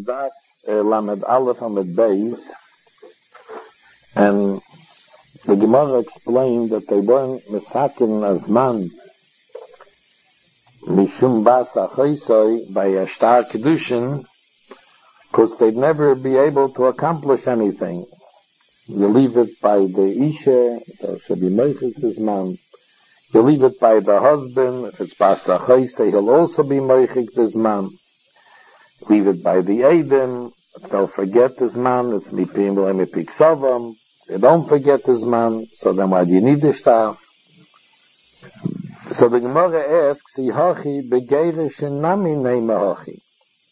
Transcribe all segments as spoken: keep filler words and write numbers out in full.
Daf uh, Lamed Aleph Amid Beis, and the Gemara explained that they weren't misakin as man mishum bas achaisoi by a star kedushin, because they'd never be able to accomplish anything. You leave it by the isha, so it should be meichik this man. You leave it by the husband, if it's bas achaisoi, he'll also be meichik this man. Leave it by the Eidim, if they'll forget this man, it's mipim mipik savam. They don't forget this man, so then why do you need this star? So the Gemara asks, Ihachi begerishin nami neimahachi.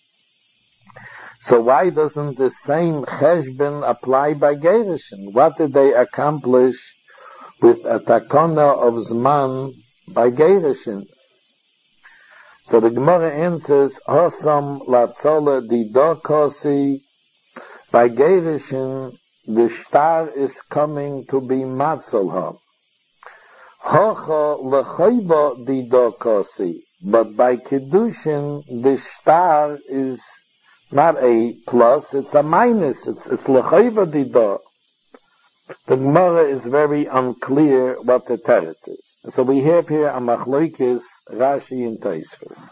So why doesn't the same cheshbon apply by gerishin? What did they accomplish with a takana of zman by gerishin? So the Gemara answers, Hosam latzola didokosi, by gerishin, the star is coming to be matzolha. Hocha lechayba didokosi, but by kedushin, the star is not a plus, it's a minus, it's, it's lechayba dido. The Gemara is very unclear what the teretz is. So we have here a machlokes Rashi and Tosfos.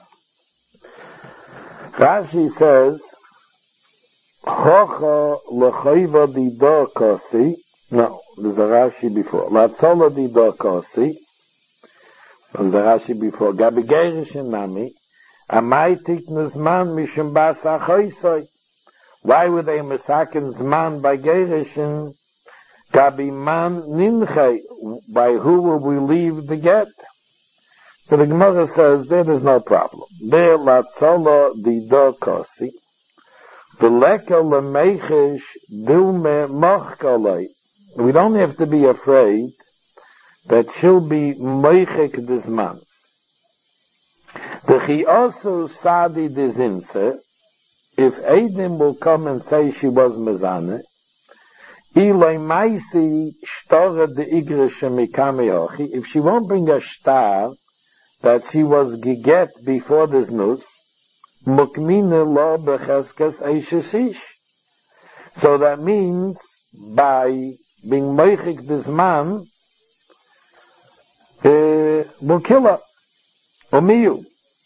Rashi says, Chocha lechayva dido kosi. No, there's a Rashi before. Latzola dido kosi. There's a Rashi before. Gabi gerish nami. Amai tiknus man mishum bas achoisoi. Why were they misakin zman by gerishin? Gabi man ninchei. By who will we leave the get? So the Gemara says there is no problem. There latzola dido kosi. V'leka lemeichish dilme mochkalei. We don't have to be afraid that she'll be meichik this man. The chiyosu sadi dizinse, if Eidim will come and say she was mezane, ilay maisi shtora de igrisha mikami hochi, if she won't bring a star that she was giget before this nus, mukmine lo becheskas eishesish. So that means by being meichik this man, uh, will kill her. Omiyu.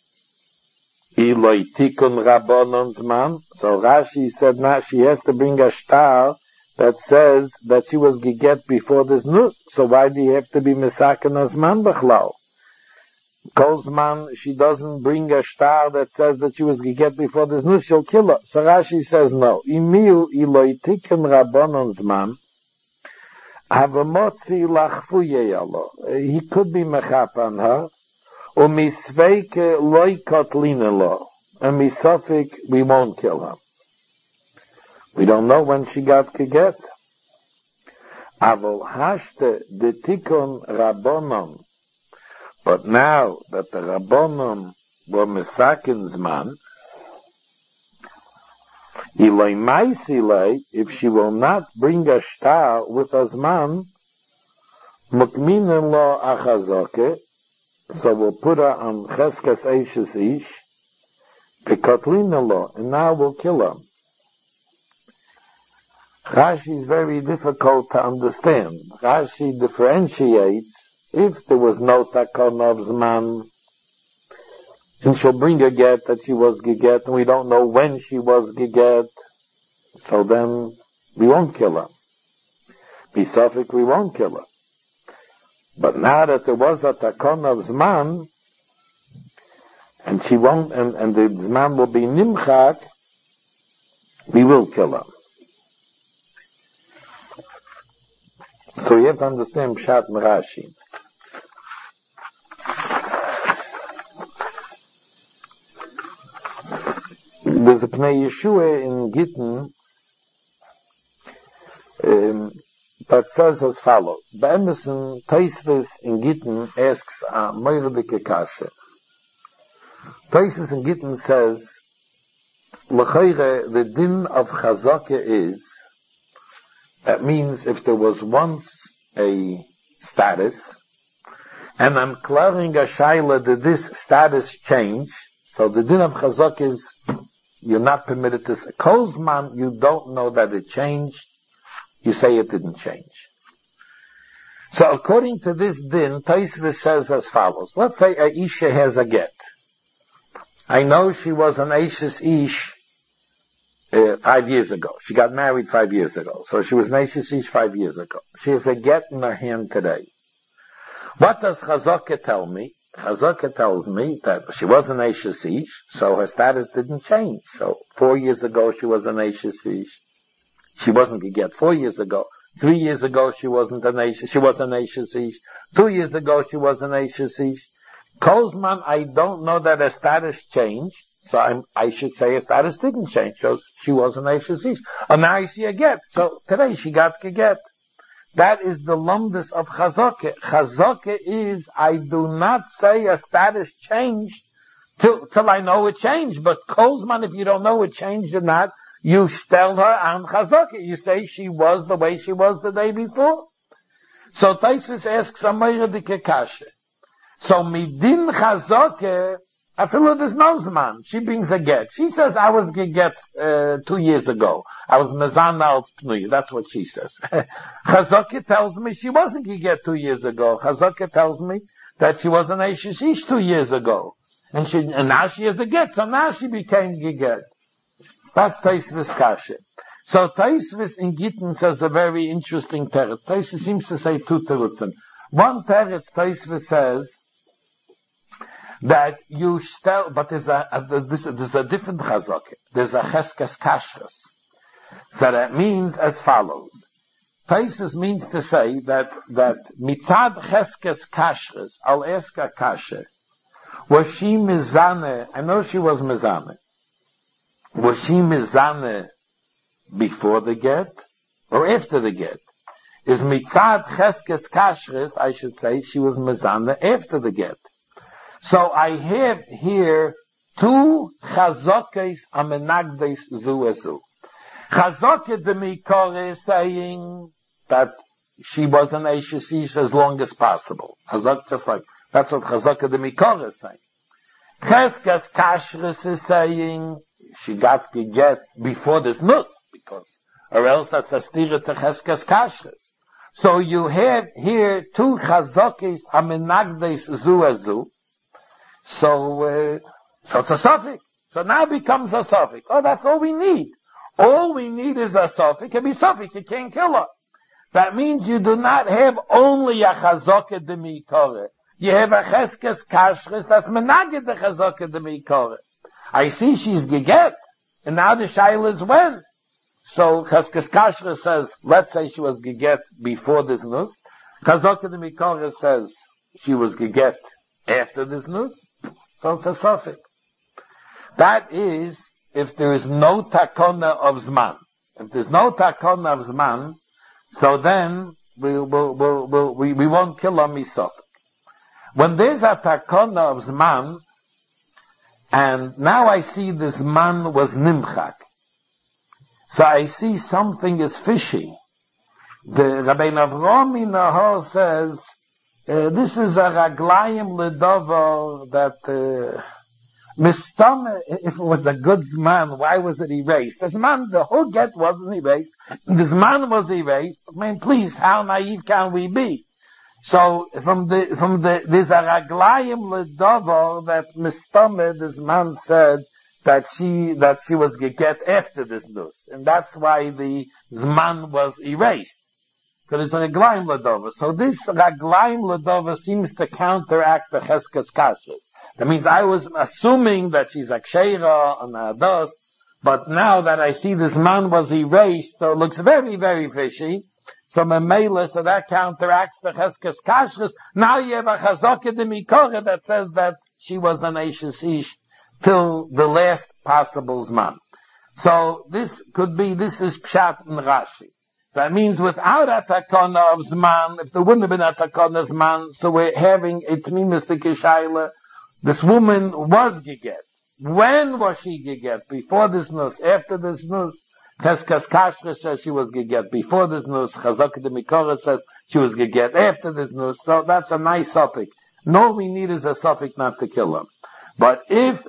Iloi tikun rabonon's man. So Rashi said now she has to bring a star that says that she was giget before this nus. So why do you have to be misaken as man b'chlau? Kolzman, she doesn't bring a star that says that she was giget before this nus, she'll kill her. So Rashi says no. Imiu iloi tikun rabonon's man. Havamotzi lachfuye yalo. He could be mechap on her. Umisveike loy kotlina lo. And misofik, we won't kill her. We don't know when she got kiget. Avol hashte de tikun rabbonon. But now that the rabbonon were misakin's man, ilay maisilay, if she will not bring a star with azman, mukminen lo achazoke, so we'll put her on cheskas eishes ish, pekotlina lo, and now we'll kill her. Rashi is very difficult to understand. Rashi differentiates if there was no takon of zman, and she'll bring a get that she was giget, and we don't know when she was giget, so then we won't kill her. Bisofik, we won't kill her. But now that there was a takon of zman, and she won't, and, and the zman will be nimchak, we will kill her. So you have to understand Pshat and Rashi. There's a Pnei Yeshua in Gittin um, that says as follows. Be'emerson, Tosfos in Gittin asks a Moirdike Kasha. Tosfos in Gittin says, L'chayre, the din of Chazaka is, that means if there was once a status, and I'm clearing a shaila that this status change, so the din of Chazaka is you're not permitted to say. Kozman, you don't know that it changed. You say it didn't change. So according to this din, Tosfos says as follows. Let's say a Isha has a get. I know she was an Eishes Ish uh, five years ago. She got married five years ago. So she was an Eishes Ish five years ago. She has a get in her hand today. What does Chazaka tell me? Chazaka tells me that she was an Eishes Ish, so her status didn't change. So four years ago she was an Eishes Ish. She wasn't a get four years ago. Three years ago she wasn't an Eishes, she was an Eishes Ish. Two years ago she was an Eishes Ish. Kozman, I don't know that her status changed, so I'm, I should say her status didn't change, so she was an Eishes Ish. And now I see a get, so today she got a get. That is the lumdus of Chazaka. Chazaka is, I do not say her status changed till, till I know it changed, but Kozman, if you don't know it changed or not, you tell her on Chazaka. You say she was the way she was the day before. So Tosfos asks a Meira Dike Kasha. So midin Chazaka, I feel there's no zman. She brings a get. She says, I was get uh, two years ago. I was mezana al pnui. That's what she says. Chazaka tells me she wasn't get two years ago. Chazaka tells me that she was an Eishes Ish two years ago. And she, and now she has a get. So now she became get. That's Tosfos Kasha. So Tosfos in Gittin says a very interesting teretz. Tosfos seems to say two teretzim. One teretz, Tosfos says that you still, but there's a, a this, there's a different chazaka. There's a cheskes kashrus. So that means as follows. Tosfos means to say that that mitzad cheskes kashrus al eska kasher was she mizane. I know she was mizane. Was she mizane before the get or after the get? Is mitzad cheskes kashrus, I should say, she was mizane after the get. So I have here two chazokes amenagdes zu ezu. Chazokah de mikore is saying that she was an Eishes Ish as long as possible. Chazok just like, that's what Chazokah de mikore is saying. Cheskes kashrus is saying she got to get before this nus, because, or else that's a stira to cheskes kashrus. So you have here two chazokes amenagdes zu ezu. So, uh, so it's a suffix. So now it becomes a suffix. Oh, that's all we need. All we need is a suffix. It can be suffix. You can't kill her. That means you do not have only a chazokah de mikore. You have a cheskes kashrus that's menaged the chazokah de mikore. I see she's geget. And now the shaila is when. So cheskes kashrus says, let's say she was geget before this nus. Chazokah de mikore says she was geget after this nus. So it's a suffix. That is, if there is no takona of zman. If there's no takona of zman, so then we, we, we, we, we won't kill on misafik. When there's a takona of zman, and now I see this zman was nimchak, so I see something is fishy. The Rabbeinu Avrami Nahor says, Uh, this is a raglayim ledovo that uh, mistama. If it was a good zman, why was it erased? The zman, the whole get wasn't erased. The zman was erased. I mean, please, how naive can we be? So from the from the there's a raglayim ledovo that mistama. The zman said that she that she was get after this nus, and that's why the zman was erased. So there's a Raglayim Ladova. So this Raglayim Ladova seems to counteract the Cheskes Kashrus. That means I was assuming that she's a Ksheira and a Ados, but now that I see this man was erased, so it looks very, very fishy. So Memela, so that counteracts the Cheskes Kashrus. Now you have a Chazokah de Mikore that says that she was an Eishes Ish till the last possible Zman. So this could be, this is Pshat and Rashi. That means without a takona of zman, if there wouldn't have been a takona of zman, so we're having a tmimistic shaila. This woman was geget. When was she geget? Before this nus? After this nus? Cheskes kashrus says she was geget before this nus. Chazokah de mikore says she was geget after this nus. So that's a nice suffix. No, we need is a suffix not to kill her. But if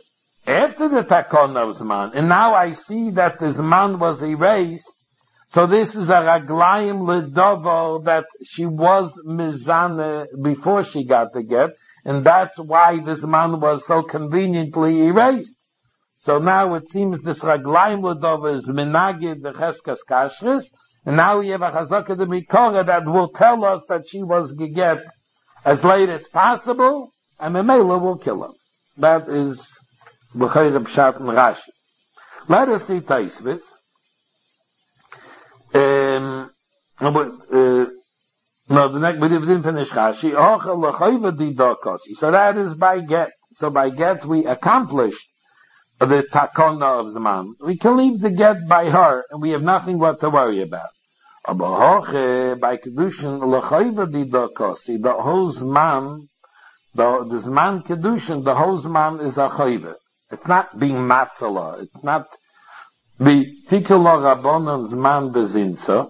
after the takon of Zman, and now I see that the Zman was erased, so this is a raglayim ledovo that she was mizane before she got the get, and that's why this man was so conveniently erased. So now it seems this raglayim ledovo is minagid the cheskas kashrus, and now we have a chazaka de mikora that will tell us that she was geget as late as possible, and Memela will kill her. That is B'chayr Pshat and Rashi. Let us see Taisvitz. Um, uh, no, the next, we didn't finish Rashi. So that is by get. So by get we accomplished the takona of Zman. We can leave the get by her, and we have nothing what to worry about. By Kedushin, the whole Zman, the, the Zman Kedushin, the whole Zman is a chayve. It's not being matzala. It's not the tikula Rabbanon Zman bezinsa.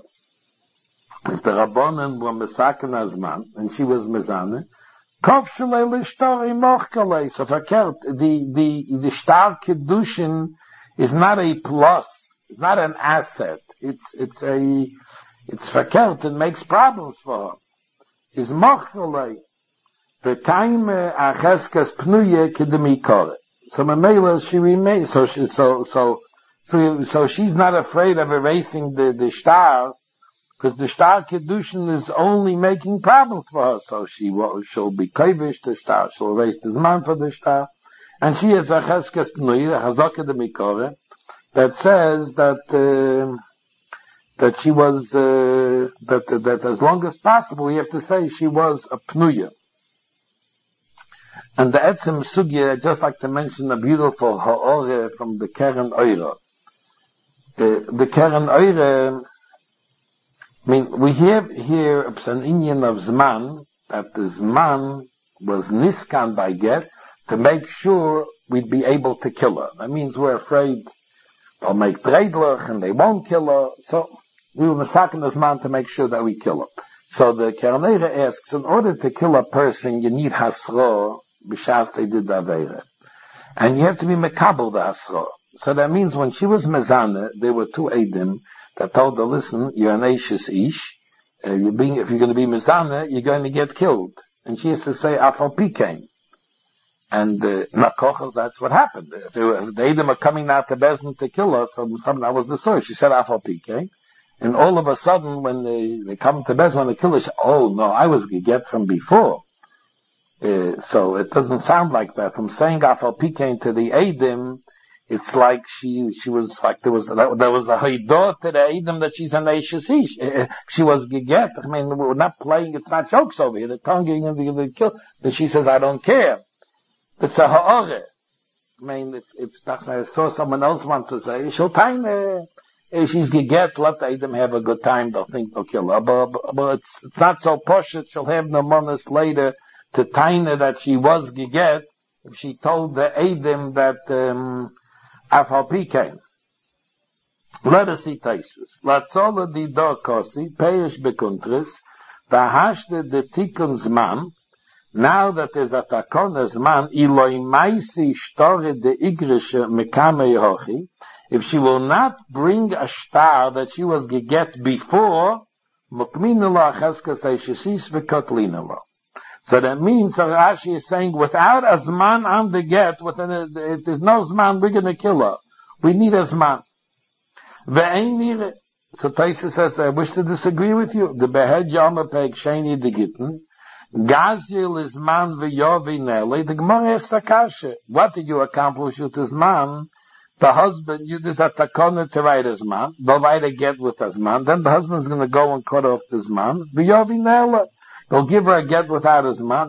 If the Rabbanon were mesaken Zman, and she was mezane, Kov shalei l'shtar imochkalei. So verkehrt, the, the, the shtar Kedushin is not a plus. It's not an asset. It's, it's a, it's verkehrt. It makes problems for her. Is mochkalei. The time acheskas pnuye kedemikore. So Mamela, she remains, so she, so, so, so, so she's not afraid of erasing the, the star, because the star Kedushin is only making problems for her. So she will, she'll be kovish the star, she'll erase the Zman for the star, and she has a cheskas pnui, a hazaka de mikore, that says that, uh, that she was, uh, that, that as long as possible, we have to say she was a pnuya. And the Etzem Sugya, I'd just like to mention a beautiful ha'ore from the Keren Oira. The, the Keren Oira, I mean, we have here an inyan of Zman, that the Zman was niskan by get, to make sure we'd be able to kill her. That means we're afraid they'll make dreidlich and they won't kill her, so we were masakin the Zman to make sure that we kill her. So the Keren Oira asks, in order to kill a person, you need hasro, b'shas they did the Aveira. And you have to be mekabel the hasra. So that means when she was mezane, there were two Eidim that told her, listen, you're an Eishes Ish, uh, you're being, if you're going to be mezane, you're going to get killed. And she has to say, Afal Pikain. And, uh, Nakochel, that's what happened. If, they were, if the Eidim are coming out to Bezdin to kill her, so that was the story. She said, Afal Pikain. And all of a sudden, when they, they come to Bezdin to kill her, she said, oh no, I was get from before. Uh, so it doesn't sound like that. From saying Afal Pikain to the Eidim, it's like she, she was like, there was, there was a haidah to the Eidim that she's an Eishes Ish. Uh, she was geget. I mean, we're not playing, it's not jokes over here. The tongue going to the kill. Then she says, I don't care. It's a ha'ore. I mean, if, if I saw someone else wants to say, she'll time, uh, she's geget, let the Eidim have a good time, they'll think they'll kill her. But, but, but it's, it's not so posh, she'll have no monas later to taina that she was geget, if she told the Eidim that, um, Afal Pikain. Let us see Taisvus. Latzola di do kosi, peish bekuntris, vahashde de tikun zman, now that there's a takon zman, iloi maisi shtore de igrische mekame yehochi, if she will not bring a star that she was geget before, mukminula cheskas eishesis vekotlinula. So that means, so Rashi is saying, without a Zman on the get, within a, if there's no Zman, we're going to kill her. We need a Zman. So Taisa says, I wish to disagree with you. The Behed Yoma Peg Sheni de Gittin, Gazil is man v'yovi nele, the Gemara is Sakasha. What did you accomplish with this man? The husband, you just have takona to write his man, they'll write a get with his man, then the husband's going to go and cut off this man, v'yovi nele. They'll give her a get without his man.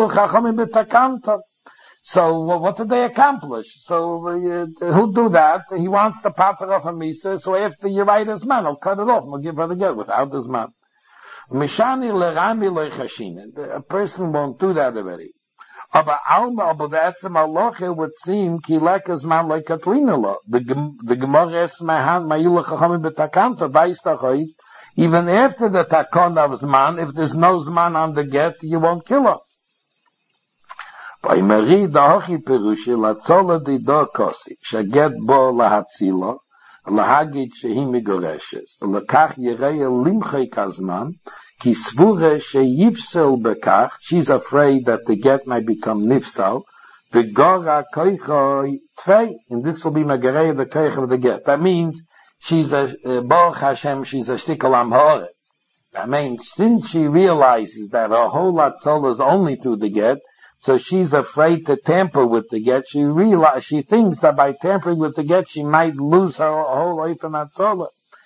So, well, what did they accomplish? So, uh, who'll do that? He wants the pater of a misa, so after you write his man, I'll cut it off and I'll give her the get without his man. Mishani lerami lechashina. A person won't do that already. Aber alma, aber the etzem aloche would seem ki lekas man like Katrina lo. The Gemara es mehan ma'ilu chachamim betakanta, weiss doch ois, even after the takon of Zman, if there's no Zman on the get, you won't kill her. By Marie Dachi Perushi Latzola di Dokosi, Shaget Bo Lahatzila, Lahagit Shehi Migoreshes, Lakach Yereya Limchei Kazman, Ki Svure Sheyifsel Bekach, she's afraid that the get might become Nifsal, Vigora Koichoi Tvei, and this will be Magareya the Koich of the get. That means she's a, uh, Baruch Hashem, she's a Shtikal Am Haaretz. That means since she realizes that her whole Latzola is only through the get, so she's afraid to tamper with the get. She realize, she thinks that by tampering with the get, she might lose her whole life in Hatzolah.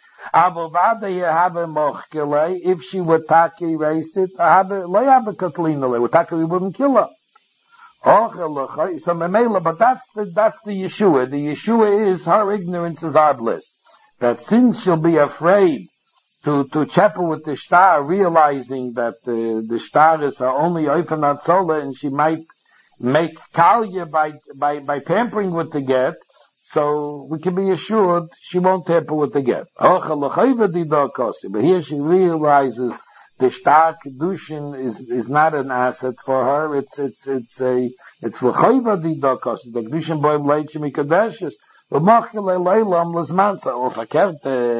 If she would taki erase it, we wouldn't kill her. So memela, but that's the, that's the Yeshua. The Yeshua is her ignorance is our bliss. That since she'll be afraid to, to chapel with the star, realizing that the, the star is her only oifen Hatzolah, and she might make kalya by, by, by tampering with the get, so we can be assured she won't tamper with the get. But here she realizes the star kedushin is, is not an asset for her, it's, it's, it's a, it's l'chayva di dokos, the kedushin boim leitchim ikadeshes. But so verkehrt,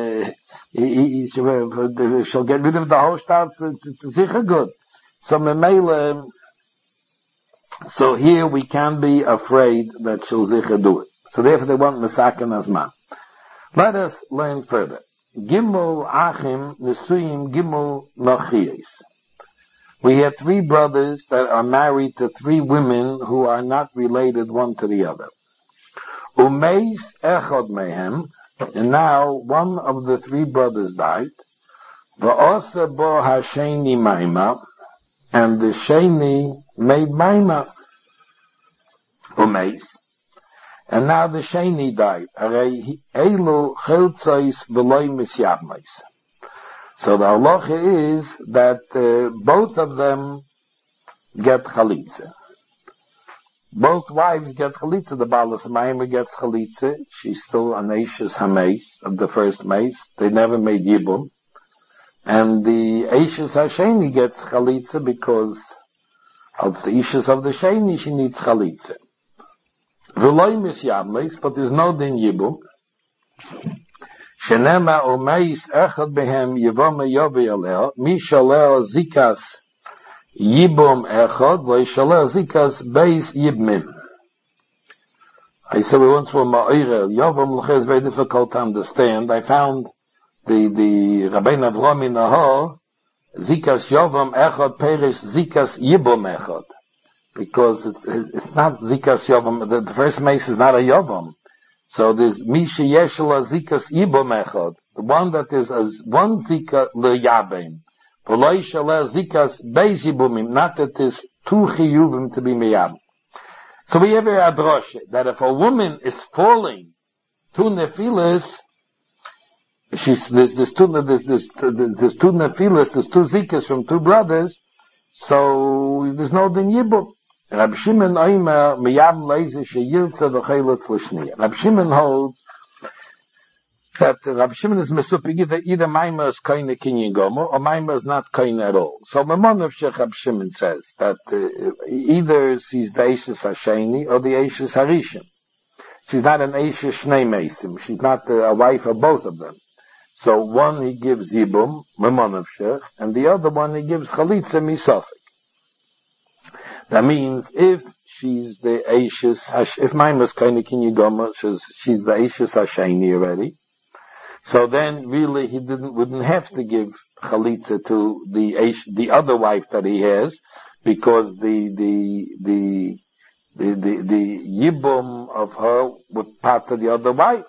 she'll get rid of the whole start, it's, it's sicher good. So memele, so here we can be afraid that she'll sicher do it. So therefore they want Mesaken Azman. Let us learn further. Gimel Achim Nesuyim Gimel Nochiyes. We have three brothers that are married to three women who are not related one to the other. Umeis echod mehem, and now one of the three brothers died. Va'osa bo hasheni maima, and the sheni made maima. Umeis, and now the sheni died. Arei elu cheltzos v'loy misyabmeis. So the halacha is that uh, both of them get chalitza. Both wives get chalitza. The Balas Maimah gets chalitza. She's still an Eishes HaMeis of the first Meis. They never made Yibum. And the Eishes HaSheni gets chalitza because of the Eishes of the Sheni, she needs chalitza. V'loy misyabmeis, but there's no din Yibum. Shenema umeis echad behem yivom yovi aleo, mi shaleo zikas Yibum echad, v'yishaleh zikas beis yibmim. I said we once were ma'irel. Yovam l'cheh is very difficult to understand. I found the, the Rabbein Avram in Nahor, zikas Yovam echad perish zikas Yibum echad. Because it's, it's not zikas Yovam, the, the first mace is not a Yovam. So there's Misha Yeshla zikas Yibum echad. The one that is as one zika le'yabim. Not that there's two chiyuvim to be miyab. So we have a adrosh that if a woman is falling two nefilas, she's there's, there's two there's, there's, there's two nefilas, there's two zikas from two brothers, so there's no din yibum. Rab Shimon Oimer miyab leize sheyiltza v'cheilutz l'shniya. Rab Shimon holds that Rabbi Shimon is mesupig that either Maimah is koine kinyan gomer or Maimah is not koine at all. So Mamon of Sheikh Rabbi Shimon says that uh, either she's the Eishes Hasheni or the Eishes Harishon. She's not an Eishes Shnei Meisim. She's not uh, a wife of both of them. So one he gives Yibum, Mamon of Sheikh, and the other one he gives Chalitza Misofik. That means if she's the Eishes Hash, if Maimah is koine kinyan gomer, she's, she's the Eishes Hasheni already. So then, really, he didn't wouldn't have to give chalitza to the the other wife that he has, because the the the the the, the yibum of her would part to the other wife.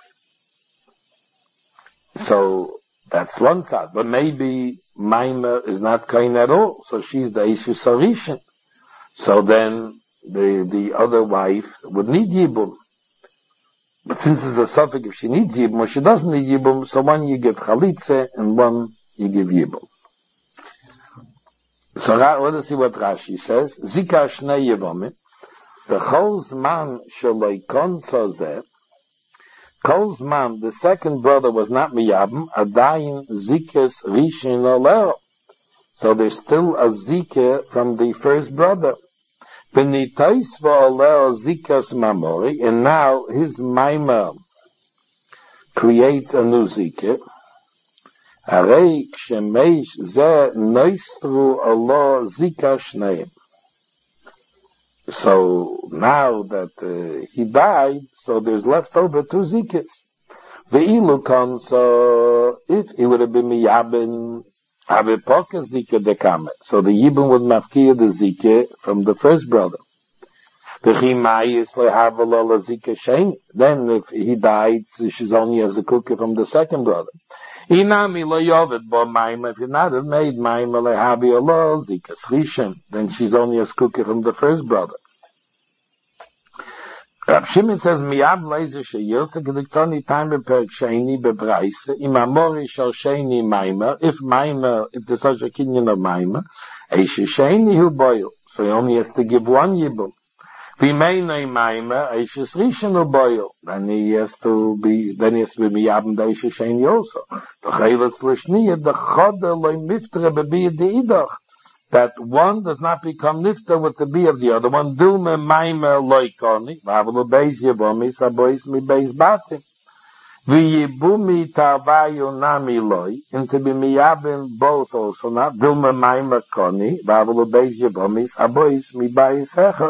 So that's one side. But maybe Maimah is not kain at all, so she's the Eishes Harishon. So then the the other wife would need yibum. But since it's a suffix, if she needs Yibum or she doesn't need Yibum, so one you give Chalitze and one you give Yibum. So let us see what Rashi says. Zika Shnei Yivomim. The Chol's man Shaloi Kon Tzozeh. Kol's man, the second brother was not Miyabim, Adayin Zikes Rishin Oleo. So there's still a Zikah from the first brother. V'nitais v'oleo zikas mamori, and now his maima creates a new zikah. Arei k'shemeish ze noistru alo zika shneim. So now that uh, he died, so there's left over two zikas. Ve'ilu kon, so if he would have been miyabin, avipoka zika dekame. So the yibum would mafkiya the zika from the first brother. Then if he died, so she's only as a cookie from the second brother. Inami lo yovet bo maima, if you not have made maima lehabi Allah zikas rishon, then she's only a cookie from the first brother. Rab Shimon says, Miyab leizer sheyirtze gediktoni time beperk sheni bebraise, im amori shal sheni maima, if maima, if there's such a kinyan of maima, eish sheni hu boil, so he only has to give one yibum. V'meinei maima, eish rishon hu boil, then he has to be, then he has to be miyab and eish sheni also. V'cheletz l'shniya, the choda loy miftere bebiyad de'idach, that one does not become nifta with the B of the other one. Dilme maime loikoni, v'avlu beis yevomi, sabois mi beis batim. V'yibumi tavayu nami loi, and to be miyabin both also not. Dilme maime koni, v'avlu beis yevomi, sabois mi beis echad.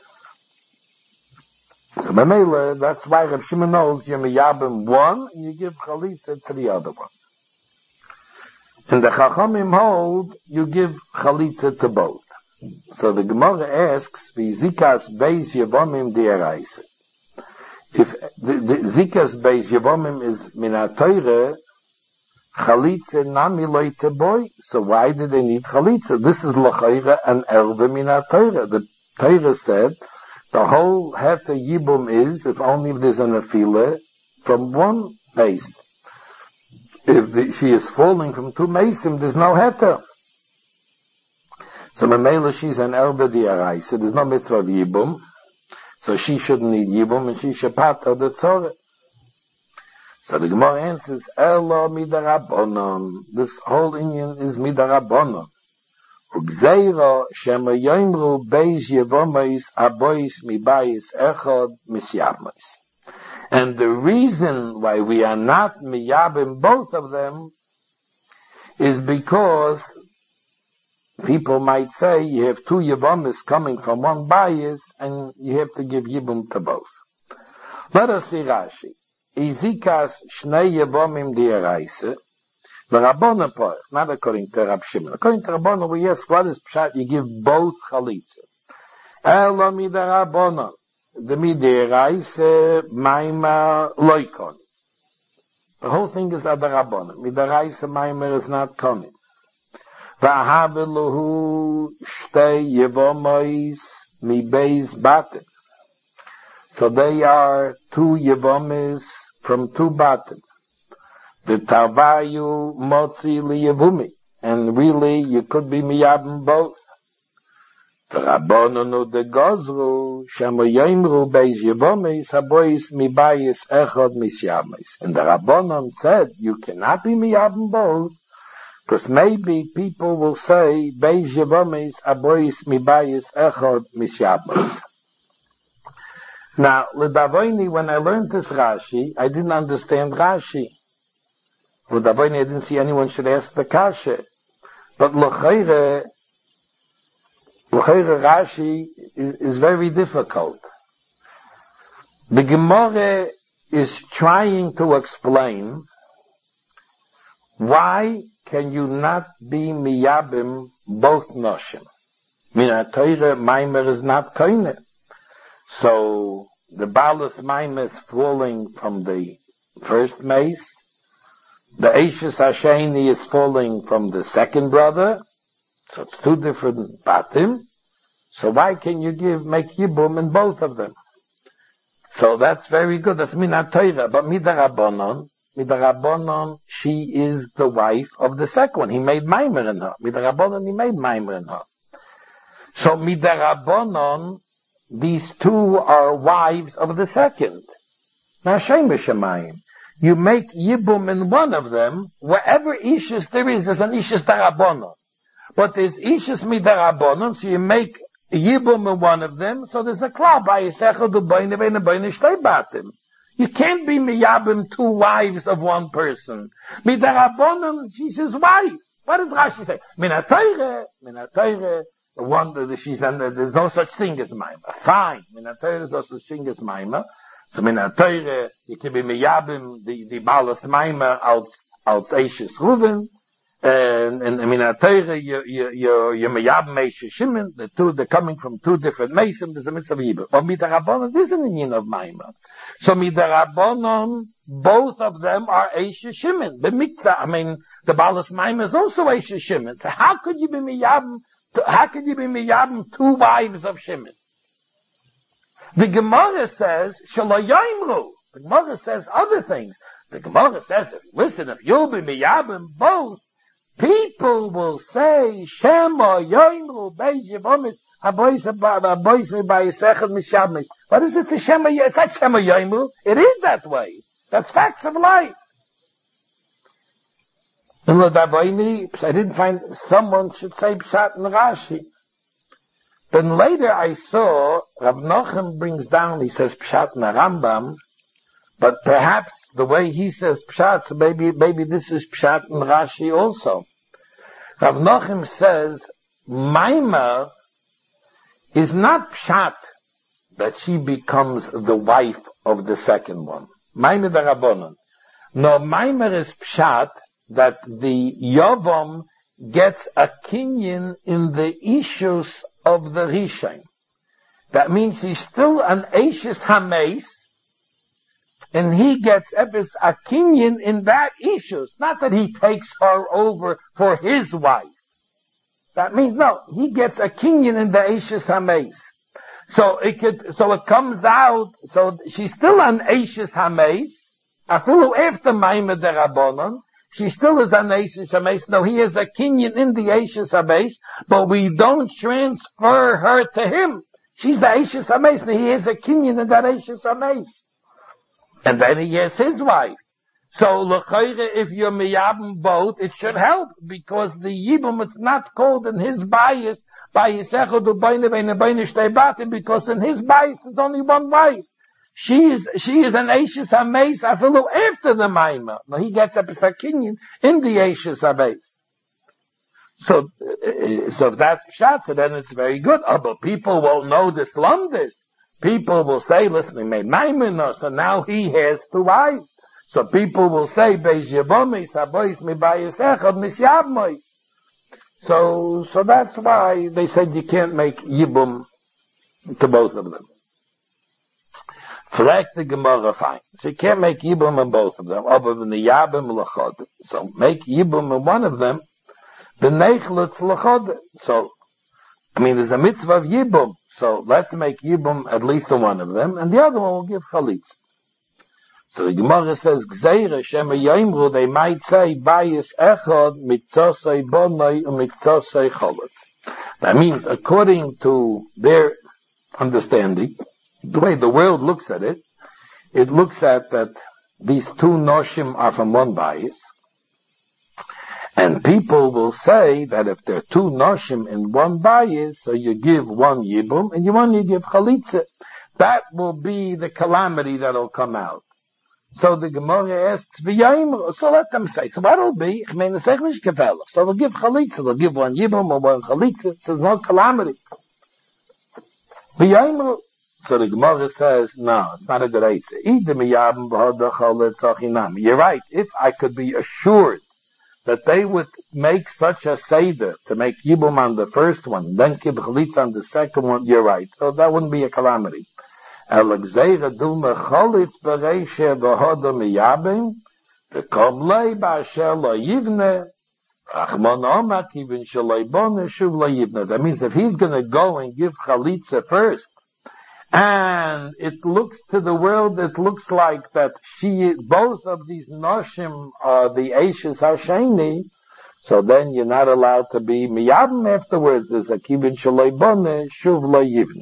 So Mamela, that's why Reb Shimon knows you're miyabin one, and you give chalitza to the other one. And the Chachamim hold, you give chalitza to both. So the Gemara asks, Zikas beis yevomim diaraisa. If the, the Zikas beis yevomim is minatoire, chalitza nami loite boy, so why did they need chalitza? This is l'chayra and elve minatoire. The Torah said, the whole heta yibum is, if only if there's an afila, from one base. If the, she is falling from two mesim, there's no heter. So Mamela, she's an elder diarai, so there's no mitzvah of yibum, so she shouldn't need yibum, and she should pata the tzorah. So the Gemara answers, Elo midarabonon. This whole Indian is midarabonon. Ugzeira shema yoimru beis yevomis abois mibayis echad misyabmis. And the reason why we are not miyabim both of them is because people might say you have two yibomis coming from one bias and you have to give yibum to both. Let us see Rashi. Izikas shnei yibomim diaraisa. The Rabbana part, not according to Rab Shimon. According to Rabbana, we ask what is pshat, you give both chalitza. Elo mida Rabbana. The midiraisa maima loikon. The whole thing is adarabona. Midiraisa maima is not coming. V'ahaveluhu shtei yevomois mi beis batim. So they are two yevomis from two batim. The tavayu motzi liyevumi. And really, you could be miyabim both. The Rabbonanu de Gozru, Shemo Yoimru Beis Yevomis, Habois Mibayis Echad Misyamis. And the Rabbonon said, you cannot be miyabim both, because maybe people will say, Beis Yevomis, Habois Mibayis Echad Misyamis. Now, L'Davoini, when I learned this Rashi, I didn't understand Rashi. L'Davoini, I didn't see anyone should ask the Kasha. But L'Chayre, L'chayre Rashi is, is very difficult. The Gemara is trying to explain why can you not be miyabim both noshim. Mina Torah Maimer is not koine. So the Balas Maimer is falling from the first mace. The Eishes Hasheni is falling from the second brother. So it's two different batim. So why can you give, make yibum in both of them? So that's very good. That's minat Torah. But midarabonon, midarabonon, she is the wife of the second one. He made maimer in her. Midarabonon, he made maimer in her. So midarabonon, these two are wives of the second. Now Shem B'Shamayim. You make yibum in one of them, wherever ishus there is, there's an ishus darabonon. But there's ishus midarabonon, so you make Yibum in one of them, so there's a klal by Yisechel du boine vein boine shtei batim. You can't be miyabim two wives of one person. Midarabonim, she's his wife. What does Rashi say? Minatayre, minatayre, the one that she's under, there's no such thing as Maima. Fine. Minatayre is no such thing as Maima. So minatayre, you can be miyabim, the, the balas Maima, als, als Eishes Ruven. And, and, and minatayre, you, you, you, you miyabim Eishes Shimon. The two, they're coming from two different Mesim, there's a mitzvah of Yibur. But midarabonim, there's an union of Maima. So midarabonim, both of them are Eishes Shimon. B'mikza, I mean, the balas Maima is also Eishes Shimon. So how could you be miyabim? How could you be miyabim two wives of Shimon? The Gemara says, Shalayimru. The Gemara says other things. The Gemara says, if, listen, if you'll be miyabim both, people will say, Shema Yoimru Beis Yevomis Habois Habois Mibayisechad Mishabmish. What is it to Shema? It's not Shema Yoimru. It is that way. That's facts of life. I didn't find someone should say Pshat in Rashi. Then later I saw Rav Nochem brings down, he says Pshat in Rambam, but perhaps the way he says Pshat, so maybe, maybe this is Pshat in Rashi also. Rav Nochem says, Maima is not Pshat that she becomes the wife of the second one. Maima the Rabbanon. No, Maima is Pshat that the Yovam gets a kinyan in the issues of the Rishon. That means he's still an Eishes Hameis, and he gets Ebes a kinyan in that issues. Not that he takes her over for his wife. That means, no, he gets a kinyan in the Eishes Hameis. So it could, so it comes out, so she's still an Eishes Hameis, afilu after Maimah Derabonon. She still is an Eishes Hameis. No, he is a kinyan in the Eishes Hameis, but we don't transfer her to him. She's the Eishes Hameis, and he is a kinyan in that Eishes Hameis. And then he has his wife. So, l'chayre, if you're miyabim both, it should help, because the yibum is not called in his bias, by Yisechel du boine vein boine shtei batim, because in his bias there's only one wife. She is, she is an Eishes Hameis, afilu after the Maima. Now he gets up a kinyan in the Eishes Hameis. So, uh, so if that's shot, so then it's very good. Oh, but people will know this lumdis. People will say, listen, he made Maimon, so now he has two wives. So people will say, Beis Yevomis, Habois Mibayis Echad, Misyabmois. So, so that's why they said you can't make Yibum to both of them. Fleck the Gemara fine. So you can't make Yibum in both of them, other than the Yabim L'chod. So make Yibum in one of them, the Neichletz L'chod. So, I mean, there's a mitzvah of Yibum. So let's make Yibum at least in one of them, and the other one will give Chalitz. So the Gemara says, Gzeira Shema Yoimru, they might say, Bayis Echad, Mitzosei Bonai, Mitzosei Chalitz. That means, according to their understanding, the way the world looks at it, it looks at that these two Noshim are from one bias, and people will say that if there are two Noshim in one bias, so you give one Yibum, and you only give Chalitza. That will be the calamity that will come out. So the Gemara asks, so let them say, so what will be? I mean, it's eigentlich gefällig. So they'll give Chalitza, they'll give one Yibum or one Chalitza, so there's no calamity. So the Gemara says, no, it's not a good answer. You're right. If I could be assured that they would make such a seder to make Yibum on the first one, then give Chalitza on the second one, you're right. So that wouldn't be a calamity. Alexeira Duma Chalitz Bereisha Vahoda Miyabim, the Komlei Basher Lo Yivne, Rachman Omak even Shalai Bonne Shuv Lo Yivne. That means if he's going to go and give Chalitza first, and it looks to the world, it looks like that she, both of these Noshim are the Eishes Hasheni, so then you're not allowed to be Miyabim afterwards. There's a Kibin Shalai Bonne Shuv Lo Yivne.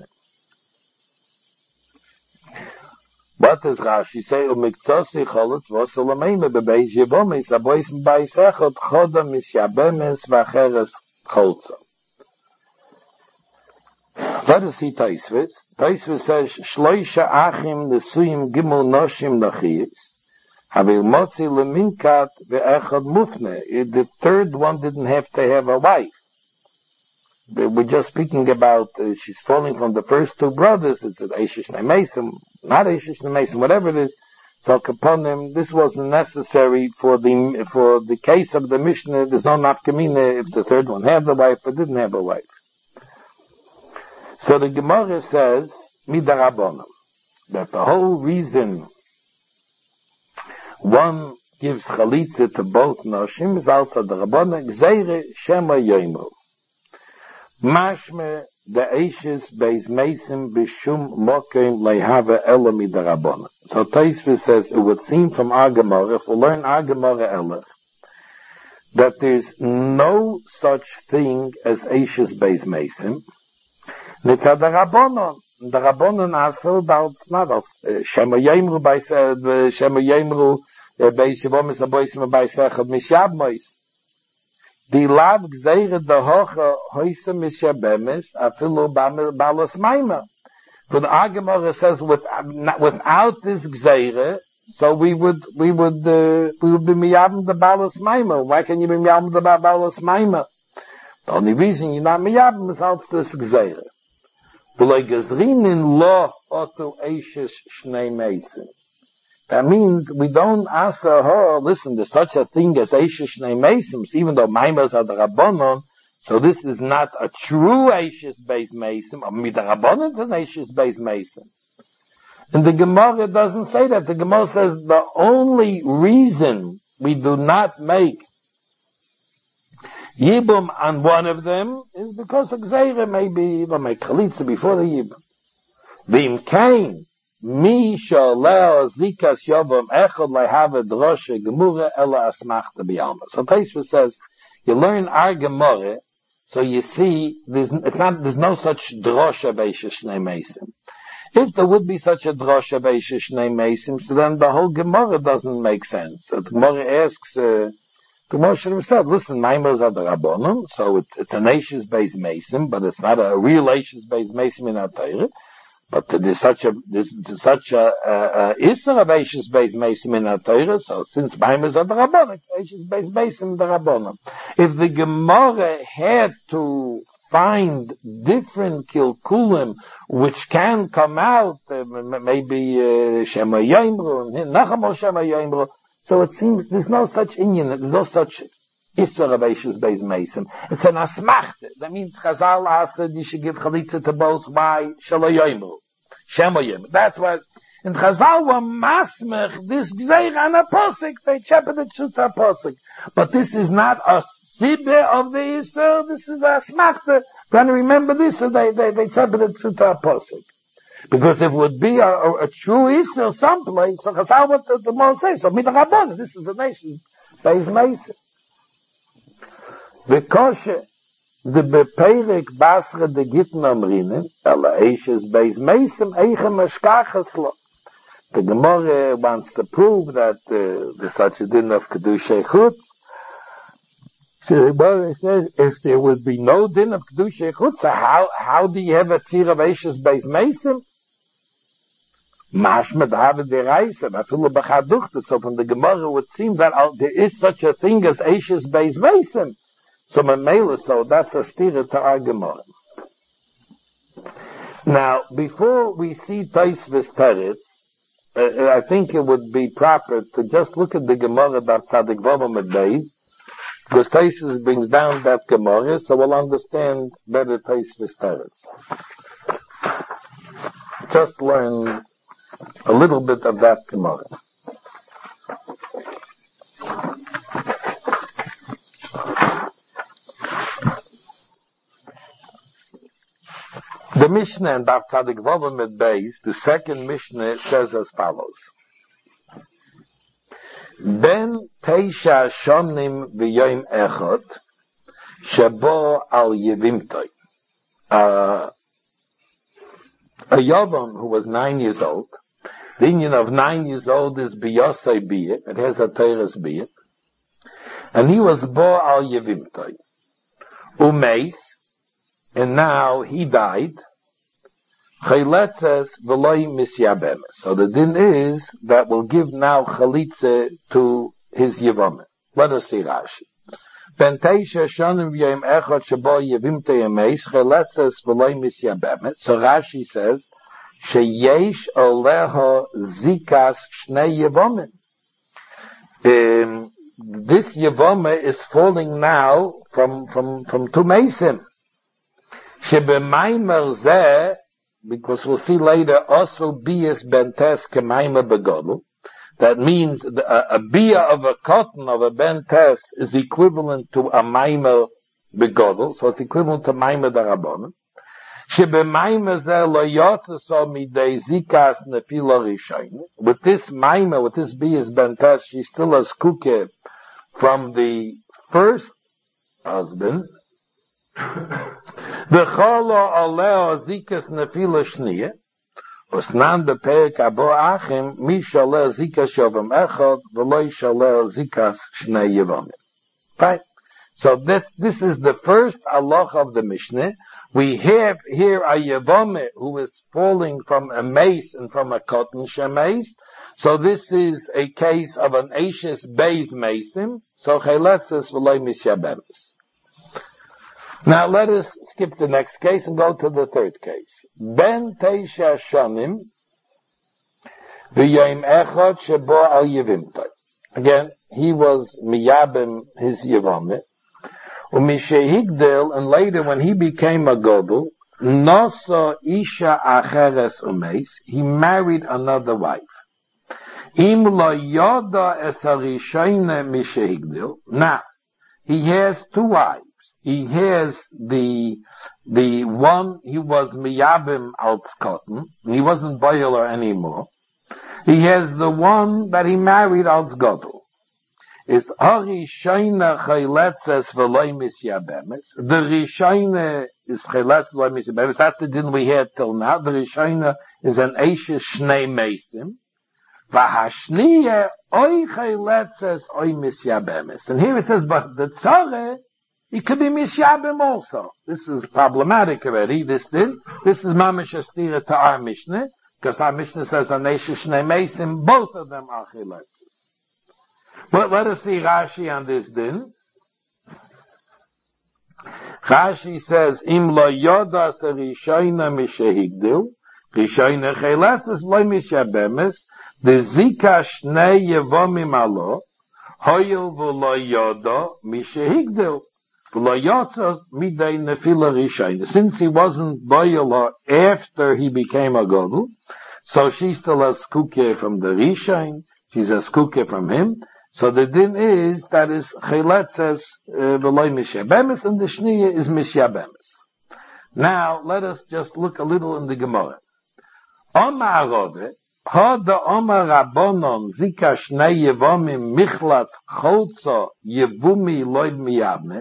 What does Rashi say? Umiktosi cholitz v'osolameime bebeis yevomis abois m'bayis echot choda misyabemes v'acheres cholza. Let us see Taisvis. Taisvis says, Shloisha achim nesuyim gimel noshim nachiyis, havil motzi leminkat ve'echad mufne. The third one didn't have to have a wife. We're just speaking about, uh, she's falling from the first two brothers. It's an Eishish Nemesim, not Eishish Nemesim, whatever it is. So Kaponim, this wasn't necessary for the, for the case of the Mishnah. There's no nafkamina if the third one had the wife but didn't have a wife. So the Gemara says, Midarabonim, that the whole reason one gives chalitza to both Noshim is also the Rabbanon, Gzeire Shema Yoimru. Mashme the Eishes Beis Mesim Bishum Mokim Leihava Ela Midarabonim. So Taisvis says, it would seem from our Gemara, if we learn our Gemara Elech, that there's no such thing as Eishes Beis Mesim. Nitzad the Rabbanon. The Rabbanon also doubts not of Shema Yemru by Shema Yemru by Shivomis Aboisim by Sechad Mishabmois. The lav gzeire the hocha hoise mishabemis afilu balas maima. For the Agamara says without, without this gzeire, so we would we would uh, we would be miyabim the balas maima. Why can you be miyabim the balas maima? The only reason you're not miyabim is out this gzeire. That means we don't ask her, listen, there's such a thing as Eishes Shnei Mesim, even though Maimas are the Rabbanon, so this is not a true Eishes Beis Mesim, or mit the Rabbanon is an Eishes Beis Mesim. And the Gemara doesn't say that. The Gemara says the only reason we do not make Yibum on one of them is because of Gzeira, maybe they'll make Chalitza before the Yibum. V'im kain, mi sholeo zikas yovam echad lehava droshe gemura ela asmachta b'yalma. So Taisva says, you learn our Gemara, so you see, there's, it's not, there's no such droshe b'Eishes Shnei Mesim. If there would be such a droshe b'Eishes Shnei Mesim, so then the whole Gemara doesn't make sense. So the Gemara asks, uh, the Moshe said, listen, Maimos are the Rabbanon, so it's, it's an Eishes Beis Mesim, but it's not a real Eishes Beis Mesim in our Torah. But there's such a, there's, there's such a, uh, Isra of Eishes Beis Mesim in our Torah, so since Maimos are the Rabbanon, Eishes Beis Mesim the Rabbanon. If the Gemara had to find different Kilkulim, which can come out, uh, maybe, uh, Shema Yomru, Nachamo Shema Yomru, so it seems there's no such Inyan, there's no such Isra of Eishes Beis Mesim. It's an Asmachte. That means Chazal said you should give Chalitza to both. Why? Shema Yomru. Shema Yomru. That's why in Chazal were Masmech, this Gzeir on a Posik, they shepherded to a Posik. But this is not a Sibbe of the Isra, this is a Asmachte. When you remember this, they, they, they shepherded to a Posik. Because if it would be a, a, a true Isra someplace, so Chazal what the, the Moshe says, so mit Rabbanon, this is a nation, Beis Mesim. The kosher, the beperek basre de gitn amrinen, ala Eishes Beis Mesim eiche meshkachaslo. The Gemara wants to prove that uh, there's such a din of Kedushay Chutz. So the Gemara says, if there would be no din of Kedushay Chutz, so how, how do you have a tzir of Eishes Beis Mesim? Mashmed have the Reise, afilu b'chaduchte. So from the Gemara would seem that uh, there is such a thing as Eishes Beis Mesim. So Mamela, so that's a stira to our Gemara. Now, before we see Taisvis Teretz, uh, I think it would be proper to just look at the Gemara that Tzadik Vavam at Beis, because Taisvis brings down that Gemara, so we'll understand better Taisvis Teretz. Just learn a little bit of that Gemara. The Mishnah and Daf Tzadik Vavam at Beis, the second Mishnah says as follows. Ben Teisha Shonim V'Yom Echad Shebo Al Yevimtoi. Uh, a Yavam who was nine years old, the union of nine years old is Biyosei Biyat, it has a Teres Biyat, and he was Bo Al Yevimtoi. Umeis, and now he died, chayletzes v'loy misyabemes. So the din is that we'll give now chalitze to his yevamim. Let us see Rashi. Ben teisha shonim v'yom echad shabo yevimte yemeis chayletzes v'loy misyabemes. So Rashi says, sheyesh oleho zikas shnei yevamim. Um, this yevamah is falling now from, from, from two mesim. Shebemaimer zeh, because we'll see later, also bias bentes kemaimer begodel. That means the, a, a bia of a cotton of a bentes is equivalent to a maimer begodel, so it's equivalent to maimer darabonim. Shebemaimer zeh lo yotzeso midei zikas nefila rishayim. With this maimer, with this bias bentes, she still has kuke from the first husband. The cholo aleo zikas nefila shniya, osnan beperek abo achim, mi shaleo zikas yovam echad, v'loi shaleo zikas shnei yevamim. Right? So this, this is the first halacha of the Mishnah. We have here a yevamim who is falling from a mace and from a cotton shemeis. So this is a case of an ashes beis mesim. So chayletzes v'loi misyabemes. Now let us skip the next case and go to the third case. Ben teisha shonim v'yom echad shebo al yevimtoi. Again, he was miyabim his yevamim. Umishehigdel, and later when he became a godel, noso isha acheres umeis, he married another wife. Im lo yoda es harishayne mishehigdel. Now, he has two wives. He has the, the one, he was miyabim al cotton, he wasn't boiler anymore. He has the one that he married al godel. It's harishayne chayletzes v'loy misyabemes. The rishayne is chayletzes v'loy misyabemes. That's the din we had till now. The rishayne is an eishes shnei mesim. V'hashniye oy chayletzes oy misyabemes. And here it says, but the tzare, it could be misyabim also. This is problematic already. This din, this is mamish astira to our Mishnah, because our Mishnah says anesha shnei mesim, both of them are chiletzes. But let us see Rashi on this din. Rashi says, im lo yodas rishayna mishehigdil, rishayna chiletzes lo misyabemes, the zika shnei yevomim alo, hoyil v'lo yoda mishehigdil. Since he wasn't boiler after he became a godel, so she still has kuke from the rishain, she's a kuke from him. So the din is that is chiletzes v'loy misyabemes, and the shniya is misyabemes. Now let us just look a little in the Gemara. Omar Rove, Hoda Omar Rabbonon zika shnei yevomim michlatz cholzo yevumi loy miyabne.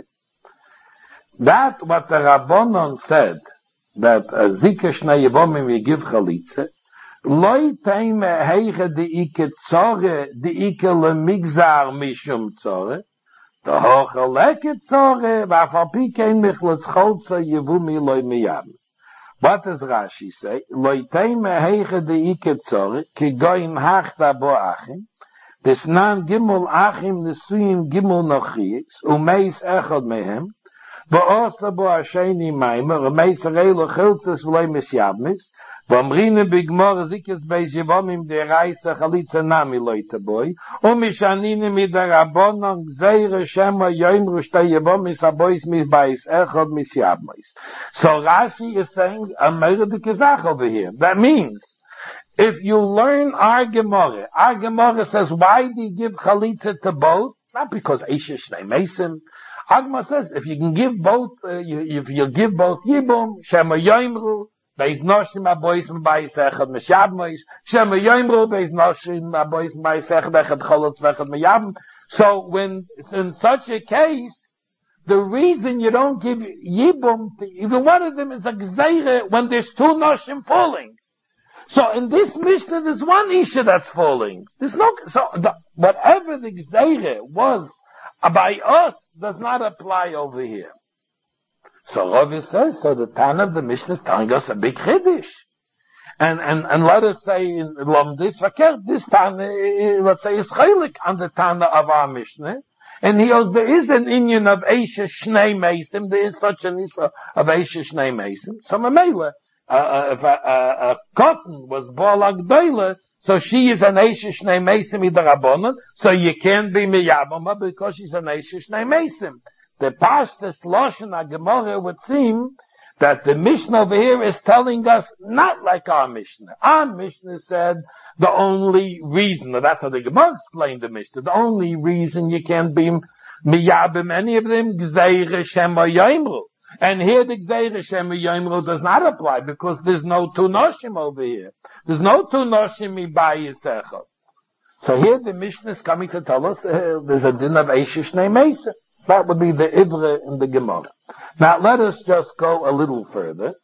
That what the Rabbonon said, that a zika shnei yevomim we give chalitze, loy teime heiche de ike tzore, de ike le migzar mishum tzore, the hoche leke tzore, v'afal pi kein michlatz cholzo yevumi loy miyabne. What does Rashi say? Loy teime heiche de ike tzore, ki goyim hachta bo achim, des nan gimel achim nesuyim gimel nochies, umeis echad mehem, Ba'osa bo hasheni maimer, umeis reilo chiltzes v'loy misyabmis, v'amrine bigmor zikes beis yevomim de reise chalitza nami loyte boy, umishanine mi der Rabbonon gzeire shema yoimru shtei yevomis abois mis bais echad misyabmis. So Rashi is saying a meirdike zach over here. That means, if you learn our Gemara, our Gemara says, why do you give chalitza to both? Not because Eisha Shnei Mesim. Agma says, if you can give both, uh, you, if you give both Yibum, Shema Yoimru, Beis Noshim Abois M'Bayis Echad Meshabmois, Shema Yoimru, Beis Noshim Abois M'Bayis Echad Echad Cholotz Vechad Meyabim. So when, in such a case, the reason you don't give Yibum, to, even one of them is a Gzeire when there's two Noshim falling. So in this Mishnah, there's one Isha that's falling. There's no, so the, whatever the Gzeire was by us does not apply over here. So Rav says, so the Tana of the Mishnah is telling us a big Chiddush. and, and, and let us say in Lomdis, this Tana, let's say, is chaylik on the Tana of our Mishnah. And he goes, there is an Inyan of Eisha Shnei Mesim, there is such an Isa of Eisha Shnei Mesim. So Mamela, uh, if a, a, a cotton was Balak Doyle, so she is an Eisha Shnei Mesim Idarabonot, so you can't be Miyabama because she's an Eisha Shnei Mesim. The Pashtas Loshen HaGemorah would seem that the Mishnah over here is telling us not like our Mishnah. Our Mishnah said the only reason, that's how the Gemara explained the Mishnah, the only reason you can't be miyabim any of them, Gzeire Shema Yoimru. And here the Gzeire Shema Yoimru does not apply because there's no two noshim over here. There's no two noshim mibai Yisechel. So here the Mishnah is coming to tell us uh, there's a din of Eisha Shnei Mesim. That would be the Ivra in the Gemara. Now let us just go a little further.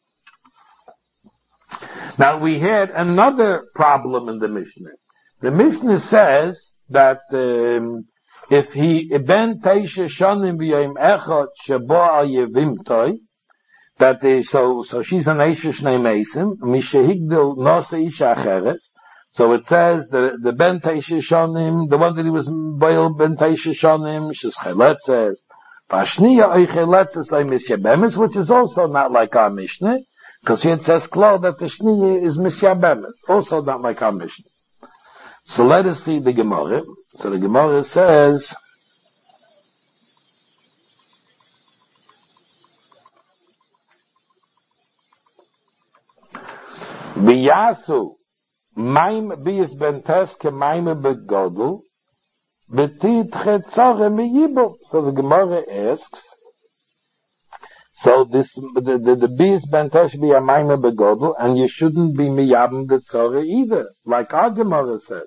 Now we had another problem in the Mishnah. The Mishnah says that um, if he ben teisha shanim b'yom echad shebo al yevimtoi, that they, so so she's an Eisha Shnei Mesim, mishehigdil nosa isha acheres. So it says the the ben teisha shanim, the one that he was boil ben teisha shanim, she's cheletzes, vashniya oy cheletzes oy misyabemes, which is also not like our Mishnah. Because here it says klar that the shniya is misyabemes, also not like our Mishnah. So let us see the Gemara. So the Gemara says, V'yasu maim b'yis bentes ke maim begodel b'tit chetzore miyibo. So the Gemara asks, so this, the, the, the bees bentes be a maim begodel, and you shouldn't be miyabim the tzore either, like our Gemara says.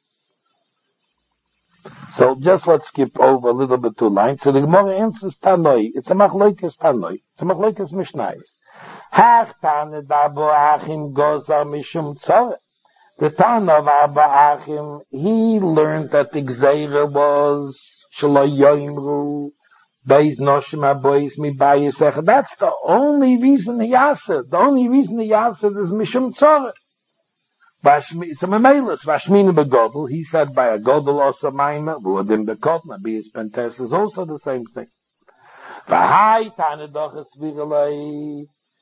So just let's skip over a little bit two lines. So the Gemara answers Tanoi. It's a machlokes Tanoi. It's a machlokes Mishnayos. Hach Tane dabo achim goza mishum tzore. The Tana of Abba Achim, he learned that the Gzeira was Shelo Yoimru, Beis Noshim HaBois Mi Bayisech. That's the only reason he asked it. The only reason he asked it is Mishum Tzore. So Memelis, Vashmina Begodel, he said by a Godel also Maima, Vuadim Bekotna, Beis Pentes is also the same thing. Vahai Tane Doches Virelei,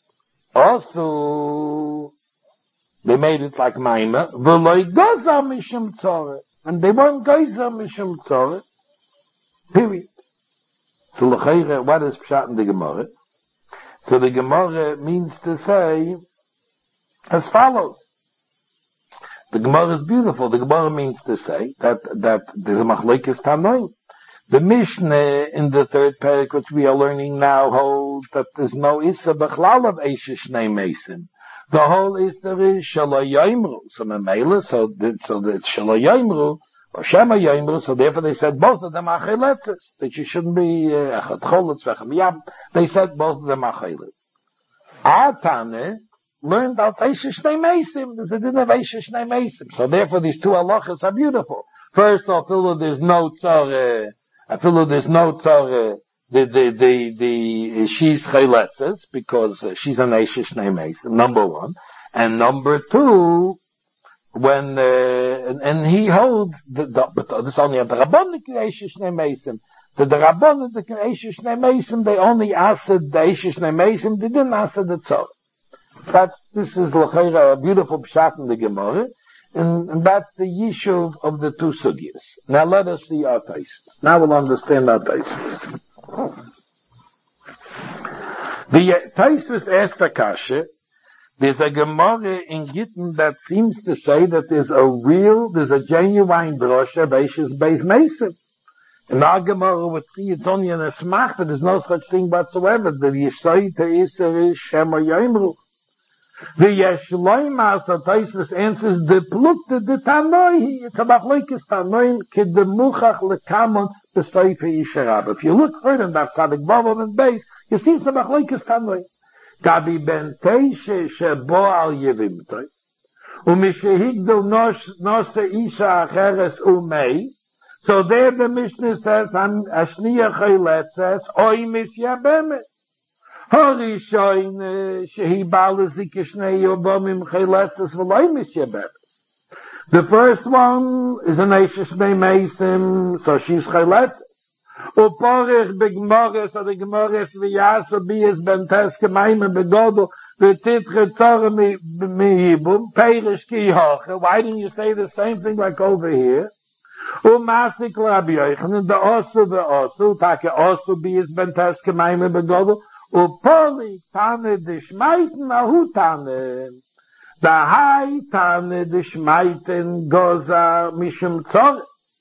also, they made it like Maima, V'loi Goza Mishum Tzore, and they weren't Goza Mishum Tzore, period. So L'cheire, what is Pshat in the Gemara? So the Gemara means to say as follows. The Gemara is beautiful. The Gemara means to say that, that there's a machlokes Tanoim. The Mishnah in the third parak, which we are learning now, holds that there's no Issa Bechlal of Eisha Shnei Mesim. The whole Issa is Shelo Yoimru. So Memela, so that, so that it's Shelo Yoimru, or Shema Yoimru, so therefore they said both of them are Cheletzes, that you shouldn't be Echad Choletz Vechem Yam. They said both of them are Cheletz. Atane learned out Eisha Shnei Mesim. There's a din of Eisha Shnei Mesim. So therefore these two halachas are beautiful. First of all, there's no tzore, I feel there's no tzore, the, the, the, the, she's chayletzes, because uh, she's an Eisha Shnei Mesim, number one. And number two, when, uh, and, and he holds, the, the, but this only on the Rabbanik Eisha Shnei Mesim. The, the Rabbanik the Eisha Shnei Mesim, they only asked the Eisha Shnei Mesim, they didn't ask the tzore. That's, this is l'cheira, a beautiful pshat in the Gemara. And, and that's the yishuv of the two sugyas. Now let us see our taisus. Now we'll understand our taisus. The taisus asked Akasha, there's a Gemara in Gittin that seems to say that there's a real, there's a genuine drosha Beishas Beis Mesim. And our Gemara would see it's only an esmach, but there's no such thing whatsoever. The Yisai Te'isar is Shema Yoimru. The Yeshloim Asa Taisus answers the plukta the Tanoi. It's a machlokes Tanoim kid the muchach lekamon b'soife Yisharab. If you look further in that Tzadik Vavam and Beis, you see it's a machlokes Tanoim. Gabi ben teishe shebo al yevimtoi umishehigdel nosa isha acheres umei. So there the Mishnah says, Ashniya chaylet says, Oy misyabemet. Horishoin shehi balazik shnei yobamim chayletzes v'loimis yeberes. The first one is an Eishes Shnei Meisim, so she's chayletzes. Uporich begmores or the gemores v'yaso biyas bentes k'mayim begodol v'titche tzore mi yibum peirish ki hoche. Why didn't you say the same thing like over here? Umasik Rabbi Yochanan the osu v'osu take osu biyas bentes k'mayim begodol upoli tane dishmaiten ahu tane. The high tane dishmaiten goza mishum tzore.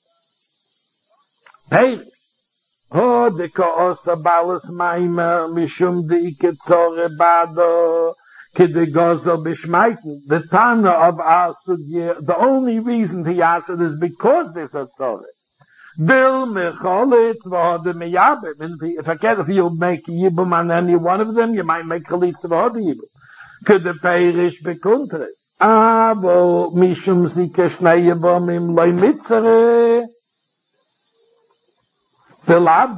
Peirish. Oh, the ka'osa balas maima mishum de iketzore bado kide gozo bishmaiten. The Tana of our sugya, the only reason he asked it is because there's a tzore. Bil mecholit v'hode meyabim. If I can, if you make yibum on any one of them, you might make chalitz v'hode yibum. Kide peirish bekuntres. Avo mishum zike shnei yibumim loy mitzere. Let's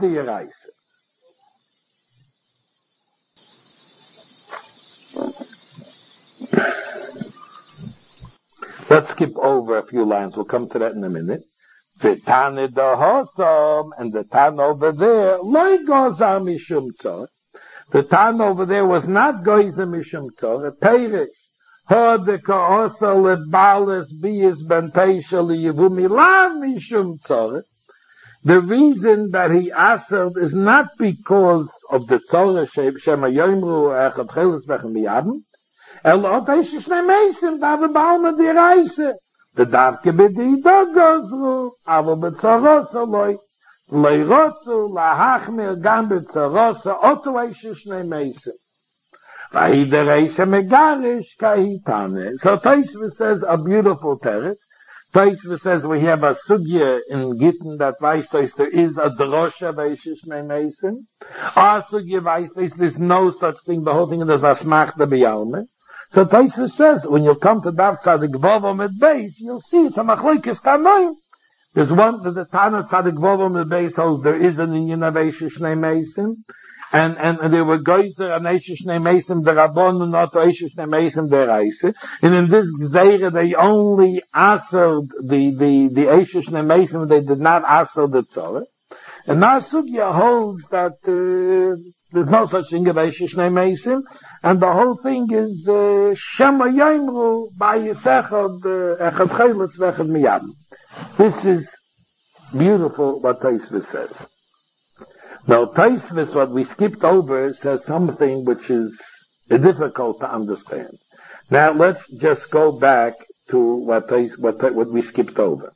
skip over a few lines. We'll come to that in a minute. V'tane dohosom, and the tan over there, loy goza mishum tzor. The tan over there was not goza mishum tzor. Peirish. Ho de ka'osa lebales biyis ben peisha liyivumi lav mishum tzor. The reason that he asked is not because of the Torah Shema Yomru Echad Chelis Bechem Miyadim, El Oteish Shnei Meisim Davar Baalma D'Iraisa. The Davke B'Di Dog Gozru, Avo B'Tzorosa Loi, Loi Rotzu, Lahachmir Gam B'Tzorosa, Oto Eish Shnei Meisim. Vahi D'Reisha Megarish Kahitane. So Tosfos says a beautiful teretz. Tosfos says we have a sugya in Gittin that Vaistos there is a drosha Beishish Meisim. Our sugya Vaistos there's no such thing. The whole thing is a smachta b'yalme. So Tosfos says when you come to that Tzadik Vovom at base, you'll see it's a machlokes tanoim. There's one that the Tana Tzadik Vovom at base holds there is an inyan of Beishish Meisim. And, and, and they were geyser an Eishes Shnei Meisim the Rabbon and not Eishes Shnei Meisim the Reise. And in this Gzeira they only answered the, the, the Eishes Shnei Meisim, they did not answer the Tzorah. And now Sugya holds that, uh, there's no such thing as Eishes Shnei Meisim, and the whole thing is, uh, Shema Yomru by Yisechad, Echad Chelis V'Echad Miyadim. This is beautiful what Tosfos says. Now, Tosfos, what we skipped over, says something which is difficult to understand. Now, let's just go back to what what, what we skipped over.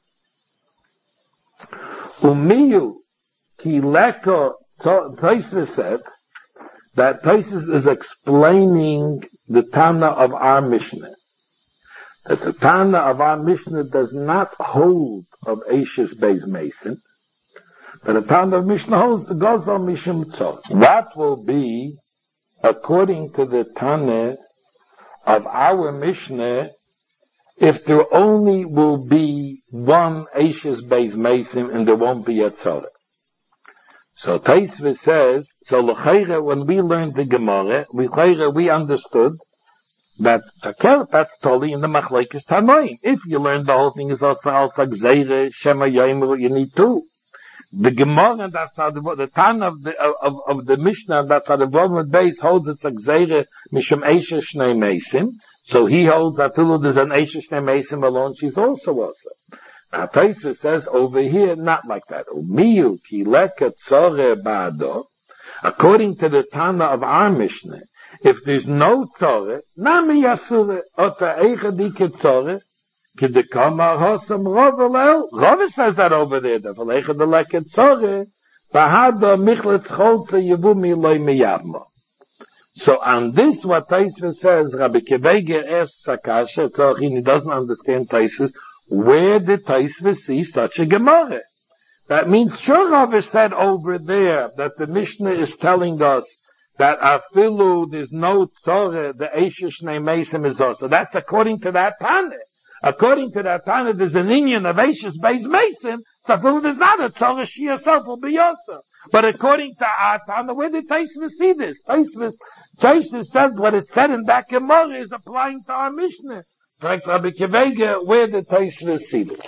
Umiyu ki leko, Tosfos said that Tosfos is explaining the Tana of our Mishnah. That the Tana of our Mishnah does not hold of Eishes Beis Mason. But the Tana of Mishnah holds the Gozo Mishum Tzor. That will be, according to the Tana of our Mishnah, if there only will be one Eishes Beis Mason and there won't be a Tzor. So Tosfos says, so l'chayre, when we learned the Gemara, we we understood that that's totally in the Machlekes Tanoim. If you learn the whole thing is also also Gzeire, Shema Yomru, you need two. The Gemara that's how the, the Tan of the of, of the Mishnah that's how the Roman base holds it's a Gzeire Mishum Eishes Shnei Meisim. So he holds that there's an Eishes Shnei Meisim alone. She's also also. Now Tosfos says over here not like that. Umiyu ki leka tzore ba'ado. According to the Tana of our Mishnah, if there's no tzore, nami yasure ota eichadike tzore. Kidekama hosam rovelel. Rove says that over there. The v'leicha the leket tzore. V'hada michletz cholze yevumi loy miyavmo. So on this, what Tosfos says, Rabbi Kevege asks Sakasha, so he doesn't understand Tosfos. Where did Tosfos see such a Gemara? That means sure Rove said over there that the Mishnah is telling us that afilu there's no tzore, the Eishes Shnei Meisim is also. That's according to that Tana. According to that Tana, there's an inyan of Eishes Beis Meisim, so afilu there's not a tzore, she herself will be also. But according to Atana, where did Tosfos see this? Tosfos, Tosfos says what it said in that Gemara is applying to our Mishnah. Like Rabbi Kivega, where did Tosfos see this?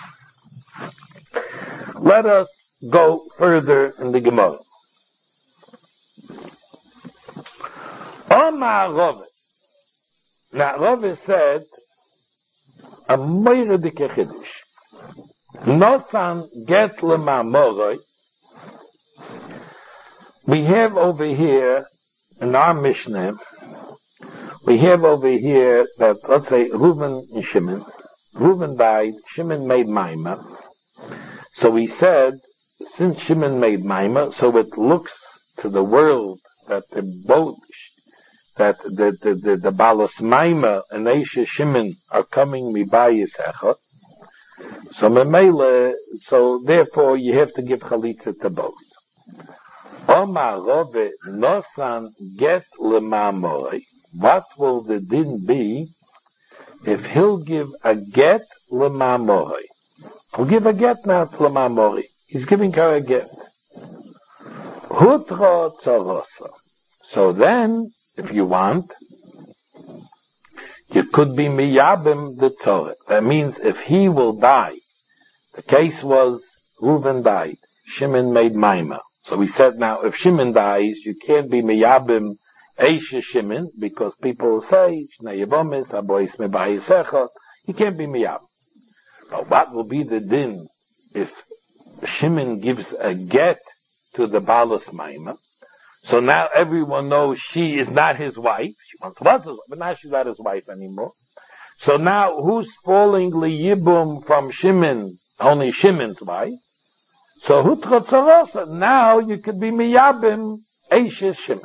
Let us go further in the Gemara. Omar Rove. Now Rove said, a moire dike chiddush. Nosan get lemamoroi. We have over here, in our Mishnah, we have over here that, let's say, Reuven and Shimon. Reuven died, Shimon made Maima. So we said, since Shimon made Maima, so it looks to the world that the both, that the, the, the, the Balas Maima and Eisha Shimon are coming mibayis echot. So memele, so therefore you have to give chalitza to both. Omar Rove Nosan get lemamori. What will the din be if he'll give a get lemamori? He'll give a get now to lemamori. He's giving her a get. Hutra tzorosa. So then, if you want, you could be miyabim the Torah. That means if he will die, the case was Reuven died, Shimon made Maima. So we said now, if Shimon dies, you can't be miyabim Eisha Shimon, because people will say, Shnei Yevomis, Abois Mebayis Echot, you can't be miyabim. But what will be the din if Shimon gives a get to the Balas Maima? So now everyone knows she is not his wife. She once was his wife, but now she's not his wife anymore. So now who's falling liyibum from Shimon? Only Shimon's wife. So hutra tzorosa. Now you could be miyabim Eishes Shimon.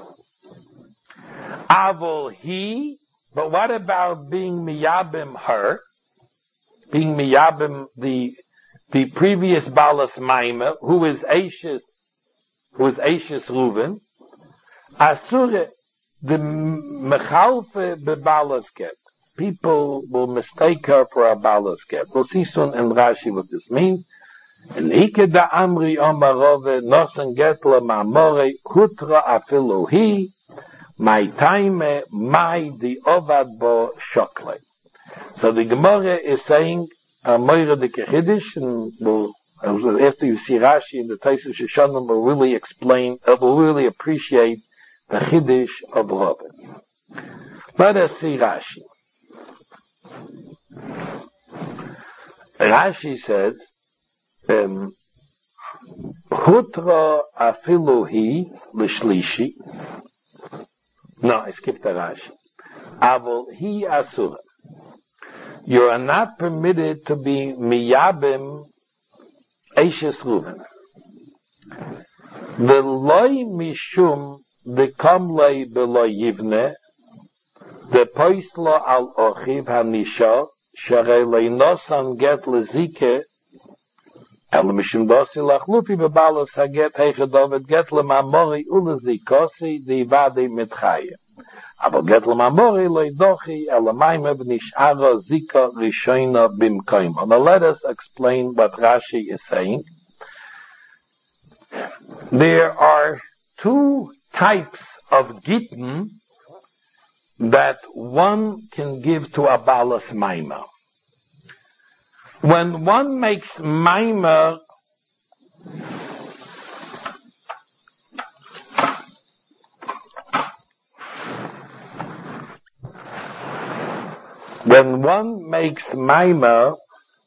Avol he. But what about being miyabim her? Being miyabim the the previous Balas Maima, who is Eishes, who is Eishes Reuven, Asure, the Mechalfe bebalas get. People will mistake her for a balas get. We'll see soon in Rashi what this means. And Ike da Amri Omarove, Nosen Getla Mamore, Hutra Afilu Hi, My Taime, My Di Ovad Bo Shokle. So the Gemara is saying, a moire de Kechiddish, and we'll, after you see Rashi in the Tosfos Shoshanim, will really explain, uh, will really appreciate the Chiddush of Rove. Let us see Rashi. Rashi says, um, Hutra afilu hi l'shlishi. No, I skipped the Rashi. Avol hi asura. You are not permitted to be miyabim Eishes Reuven. The loy mishum the kamlei beloy yivne the poislo al ochiv hanisha sharei leinosan get lezike el mishum dosi lachlupi bebalas haget heichedovet get lemamori ulezikosi di vade mitchaye. Aber get lemamori leidochi el maime b'nishara zika rishoina bimkoim. Now let us explain what Rashi is saying. There are two types of gittin that one can give to a balas maima. When one makes maima when one makes maima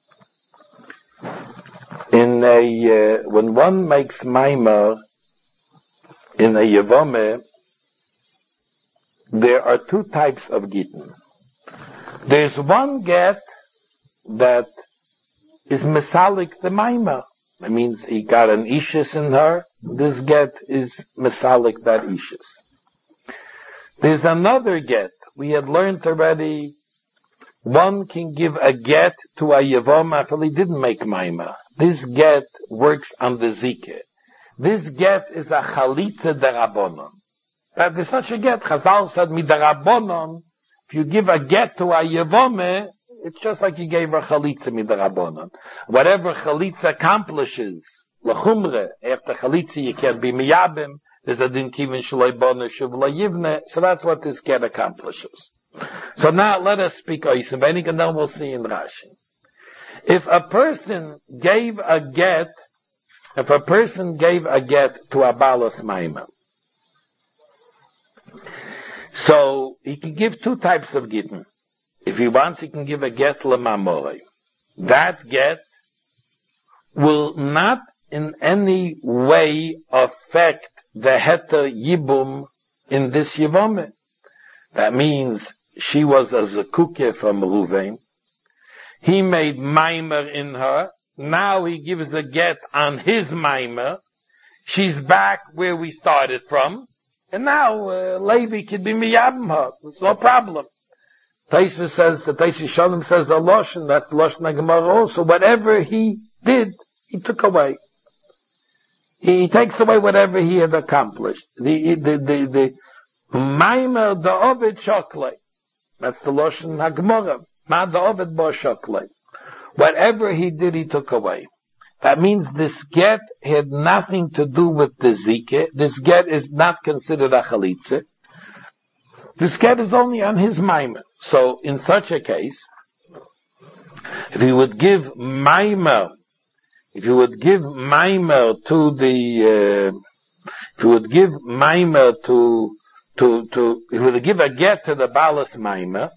in a uh, when one makes maima in a yevome, there are two types of gittin. There's one get that is mesalik the maima. That means he got an ishus in her. This get is mesalik that ishus. There's another get. We had learned already. One can give a get to a yevom after he didn't make maima. This get works on the zike. This get is a chalitza derabonon. That is such a get. Chazal said midarabonon. If you give a get to a yevome, it's just like you gave her chalitza midarabonon. Whatever chalitza accomplishes lachumre, after chalitza, you can't be miyabim, there's a din kivin shaloi bona shuvla yivne, so that's what this get accomplishes. So now let us speak oisim, and then we'll see in Rashi. If a person gave a get, if a person gave a get to a balas maima, so he can give two types of gittin. If he wants, he can give a get lemamorei. That get will not in any way affect the heter yibum in this yivome. That means she was a zekuke from Ruvain. He made maimer in her. Now he gives a get on his maimer. She's back where we started from. And now uh, Levi can be miyabim her. It's no problem. Taisa says, the Taisa Shalom says a loshen, that's loshen HaGemara also. Whatever he did, he took away. He, he takes away whatever he had accomplished. The, the, the, the, maimer the ovid shokle. That's the loshen HaGemara. Ma the ovid bo shokle. Whatever he did, he took away. That means this get had nothing to do with the zike. This get is not considered a chalitza. This get is only on his maimer. So in such a case, if he would give maimer, if he would give maimer to the, uh, if he would give maimer to, to, to, if he would give a get to the balas maimer,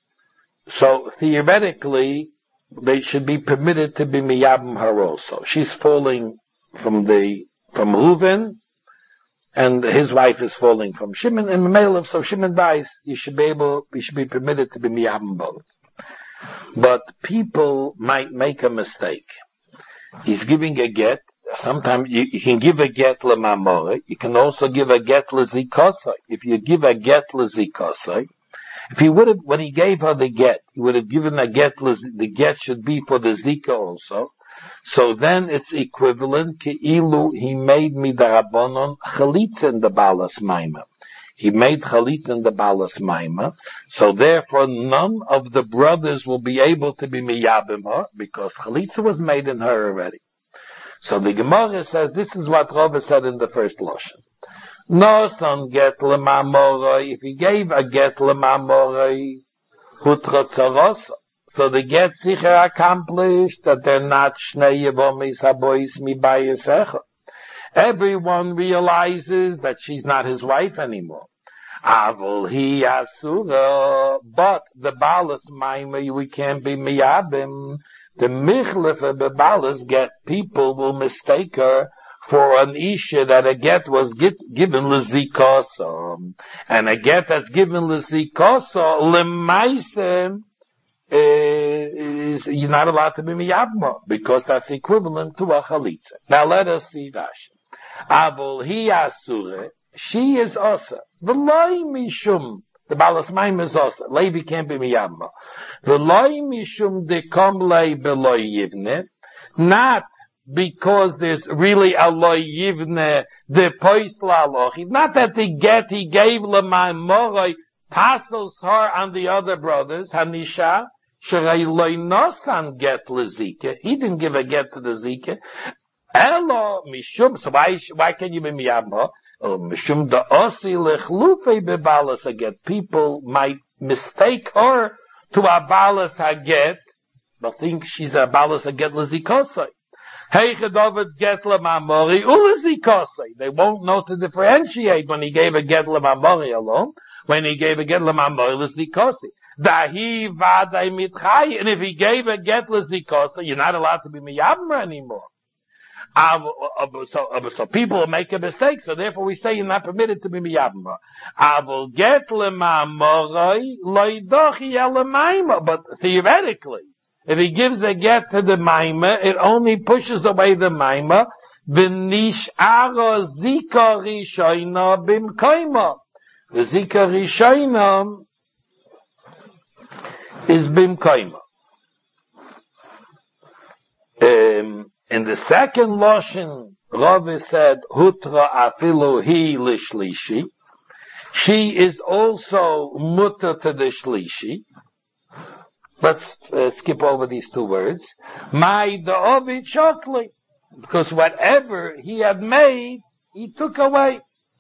so theoretically, they should be permitted to be miyabim her also. She's falling from the, from Reuven, and his wife is falling from Shimon, and male if so Shimon dies, you should be able, you should be permitted to be miyabim both. But people might make a mistake. He's giving a get, sometimes you, you can give a get lemamore, you can also give a get lezikosai. If you give a get lezikosai, if he would have, when he gave her the get, he would have given a get, the get should be for the zika also. So then it's equivalent, Ke'ilu, he made midarabonon chalitza in the balas maima. He made chalitza in the balas maima. So therefore none of the brothers will be able to be miyabim her, because chalitza was made in her already. So the Gemara says, this is what Rava said in the first loshen. No son get lemamoroi. If he gave a get lemamoroi, hutrotzaros, so the get sicher accomplished that they're not shnei yevomis habois mi bayesecha. Everyone realizes that she's not his wife anymore. Avol hi asura, but the balas maima we can't be miyabim. The michlefe bebalas get people will mistake her for an isha that a get was get, given lezikoso, and a get that's given lezikoso lemaisem is you're not allowed to be miyabma because that's equivalent to a chalitza. Now let us see Rashi. Avol hi asure, she is osa. V'loi mishum, the balas maim is osa. Levi can't be miyabma. V'loi mishum dekom lei beloi yivne, not because there's really a lo yivne, the poisla lochi. Not that the get he gave lemamoroi passes her on the other brothers, Hanisha, Sherei loy nosan get lezike. He didn't give a get to the zike. Elo mishum, so why, why can you be miyabma? Oh, mishum da osi lechlufe bebalas haget. People might mistake her to a balas haget, but think she's a balas haget lezikosai. They won't know to differentiate when he gave a get lemamori alone, when he gave a get lemamori lezikosi. Dahi vaday mitchay, and if he gave a get lezikosi, you're not allowed to be miyabma anymore. Uh, uh, so, uh, so people will make a mistake, so therefore we say you're not permitted to be miyabma. Avol get lemamori loidochi elemaima, but theoretically, if he gives a get to the maima, it only pushes away the maima. V'nish'ara zika rishoyna bimkoyma. The zika rishoyna is bimkoyma. Um, in the second loshen, Rav said, Hutra afilu hi lishlishi. She is also mutter to the shlishi. Let's uh, skip over these two words. My the ovid shokli. because whatever he had made, he took away.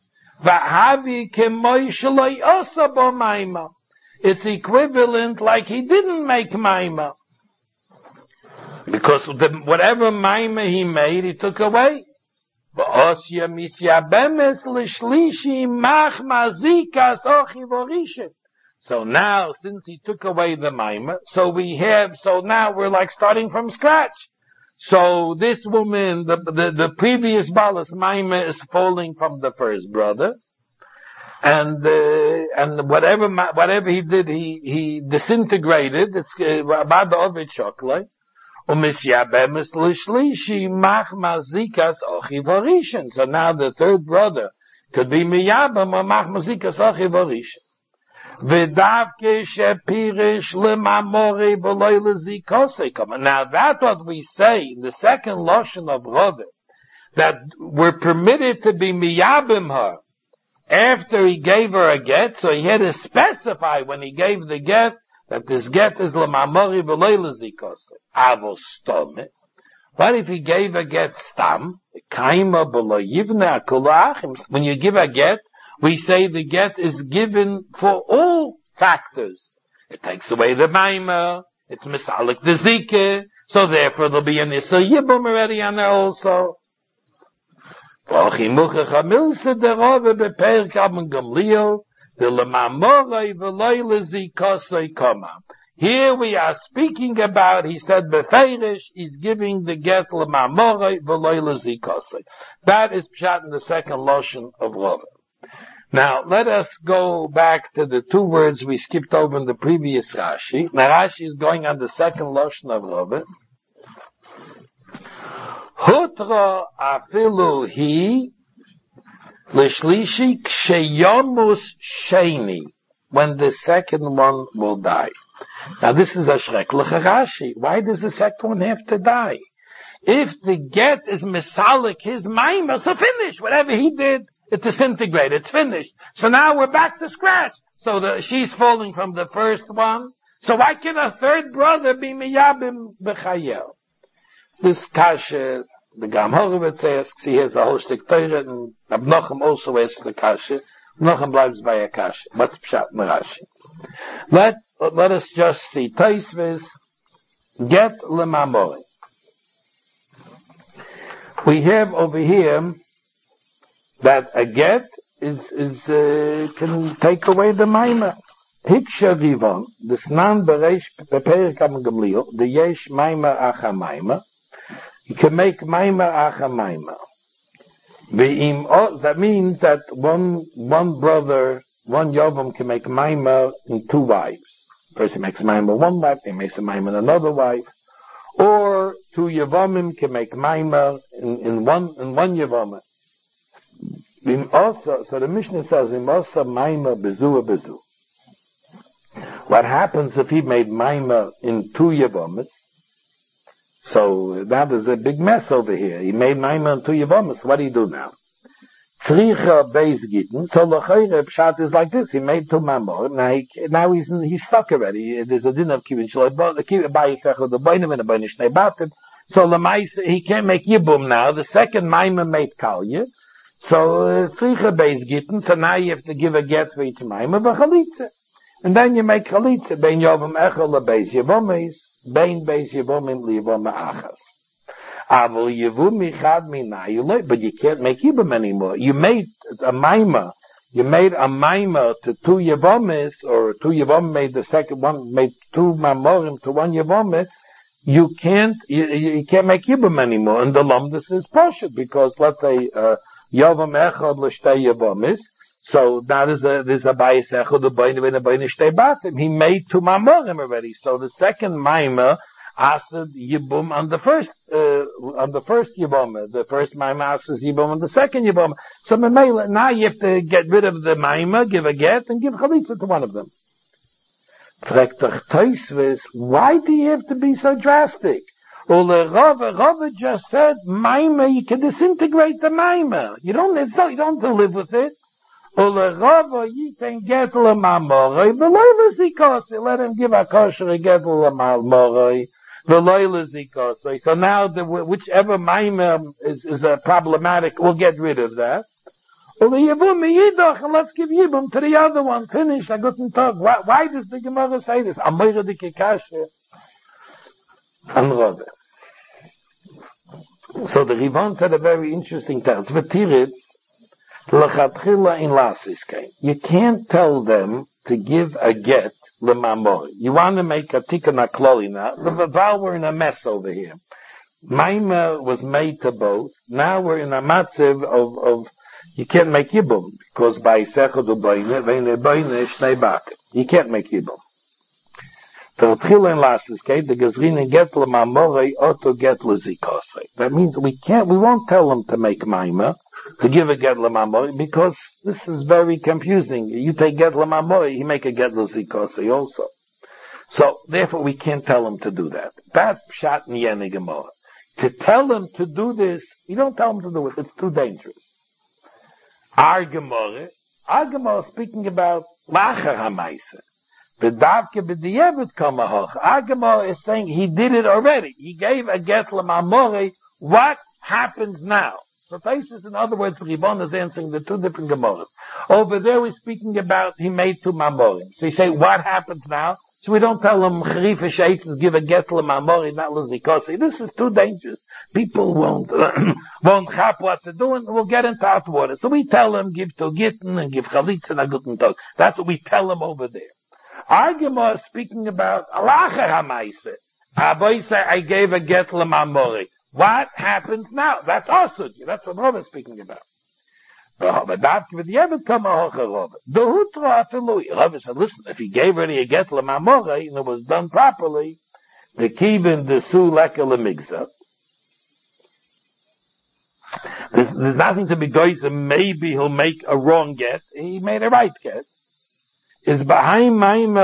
It's equivalent like he didn't make maima. Because the, whatever maima he made, he took away. So now, since he took away the maima, so we have, so now we're like starting from scratch. So this woman, the, the, the previous balas maima is falling from the first brother. And, uh, and whatever, whatever he did, he, he disintegrated. It's, about the other chocolate. So now the third brother could be miyabam or mach mazikas ochi varishan. Now that's what we say in the second lotion of Rove, that we're permitted to be miyabim her after he gave her a get, so he had to specify when he gave the get that this get is l'mamori v'loy l'zikosei. Avos stome. What if he gave a get stam? Kaima b'loy yivne akula achim. When you give a get, we say the get is given for all factors. It takes away the maima, it's misalik the zike, so therefore there'll be an issa yibum already on there also. Here we are speaking about, he said, Befeirish is giving the get l'ma'amorei v'loy l'zikosei. That is pshat in the second lotion of Rove. Now, let us go back to the two words we skipped over in the previous Rashi. Now, Rashi is going on the second lotion of Rove. Hutra afilu hi l'shlishi ksheyomus sheni, when the second one will die. Now this is a shreklich Rashi. Why does the second one have to die? If the get is misalik his maimah, so finish. Whatever he did, it disintegrated. It's finished. So now we're back to scratch. So the, she's falling from the first one. So why can a third brother be miyabim b'chayel? This kasha, the Gam Horovitz asks, he has a whole stick Torah, and Abnochem also asks the kasha. Abnochem bleibt by a kasha. What's pshat in Rashi? Let, let us just see. Taisvis, get lemamori. We have over here that a get is, is, uh, can take away the maima. Hiksha Rivon, the Snan Bereish Beperik Am Gamliel, the Yesh Maima Acha Maima, he can make Maima Acha Maima. That means that one, one brother, one Yovam can make Maima in two wives. Person makes Maima one wife, he makes a Maima in another wife. Or two Yavamim can make Maima in, in one, in one Yavamim. Also, so the Mishnah says, Imosa Maima Bezu Bezu. What happens if he made maima in two yavamas? So that is a big mess over here. He made maima in two yavamas. What do you do now? Tzricha beis gitten. So l'chayre pshat is like this. He made two mamor. Now he, now he's he's stuck already. There's a din of kivin shaloi. The kivin ba'yisechel the boinim and the boinim shnei batim. So l'mais he can't make yibum now. The second maima made kalye. So tzricha beis gitten. So now you have to give a get for each maima v'chalitza. And then you make chalitza, bein yovam echel lebeis yevomis, bein beis yevomim liyevoma achas. Avol yevum michad minayulei, but you can't make yibam anymore. You made a maima, you made a maima to two yevomis, or two yevom made the second one, made two mamorim to one yevomim. You can't, you, you can't make yibam anymore. And the lumdus is partial, because let's say, uh, yovam echel l'shtei yevomis, so now there's a, there's a bayis echad, the boinim and the boinim shtei batim. He made two mamorim already. So the second maima asad yibum on the first, uh, on the first yibum. The first maima asad yibum on the second yibum. So now you have to get rid of the maima, give a get, and give chalitza to one of them. Why do you have to be so drastic? Well, the Rava, Rava just said, maima, you can disintegrate the maima. You don't, it's not, you don't have to live with it. Ulerava, you can get lemamorei, below the zikos, let him give a kosher get lemamorei, V'loy lezikosei. So now, the, whichever maimer is, is uh, problematic, we'll get rid of that. And let's give Yibum to the other one. Finish. I got to talk. Why, why does the Gemara say this? Amoira de Kekashe. Anrove. So the Rivon said a very interesting text. V'tiritz, l'chatchila in lasiskei. You can't tell them to give a get l'mamor. You want to make a tikkun hakloli now. The Vaval, we're in a mess over here. Maima was made to both. Now we're in a matziv of, of, you can't make Yibum, because by Sechad Ubayne, Veine Bayne, Shnei Bak. You can't make Yibum. The Tchila in Lasiskei, the Gazrine get l'mamorei, oto get l'zikosei. That means we can't, we won't tell them to make Maima, to give a get l'mamorei, because this is very confusing. You take get l'mamorei, you make a get l'zikosei also. So, therefore we can't tell them to do that. That's Pshat in Yeni Gemara. To tell them to do this, you don't tell them to do it, it's too dangerous. Our Gemara, our Gemara is speaking about Lacher HaMaisa. The Davke b'di'evet kamahoch. Our Gemara is saying he did it already. He gave a get l'mamorei. What happens now? So Taisus, in other words, Ribon is answering the two different Gemaras. Over there we're speaking about he made two mamorim. So you say, what happens now? So we don't tell him Charifa Sheitzes give a get l'mamorei, not l'zikosi. This is too dangerous. People won't, won't chap what to do and we'll get into hot water. So we tell them, give to gitten and give chalitz and a guten tog. That's what we tell them over there. Our Gemara is speaking about alacher hamaise. Aboy say, I gave a get l'mamorei. What happens now? That's also, that's what Rov is speaking about. Rov said, listen, if he gave already a get l'mamorei and it was done properly, the kivin the su leka l'migzah. There's, there's nothing to be goyis, and maybe he'll make a wrong get. He made a right get. Is behind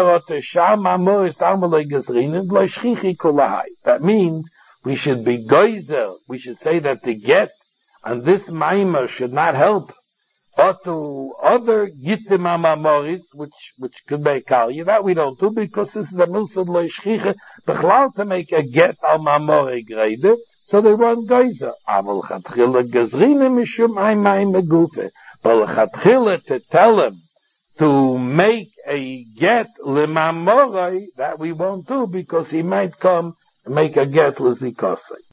that means we should be goyzer. We should say that the get and this maimer should not help or to other gittim amamoris, which which could be kalya. That we don't do because this is a milsad lo shchicha. Bechlal to make a get al mamori grade. So they run geyser. Aval chatchila gazrina mishum ay maimer gufe. But chatchila to tell him to make a get lemamorei, that we won't do because he might come and make a get l'zikosei.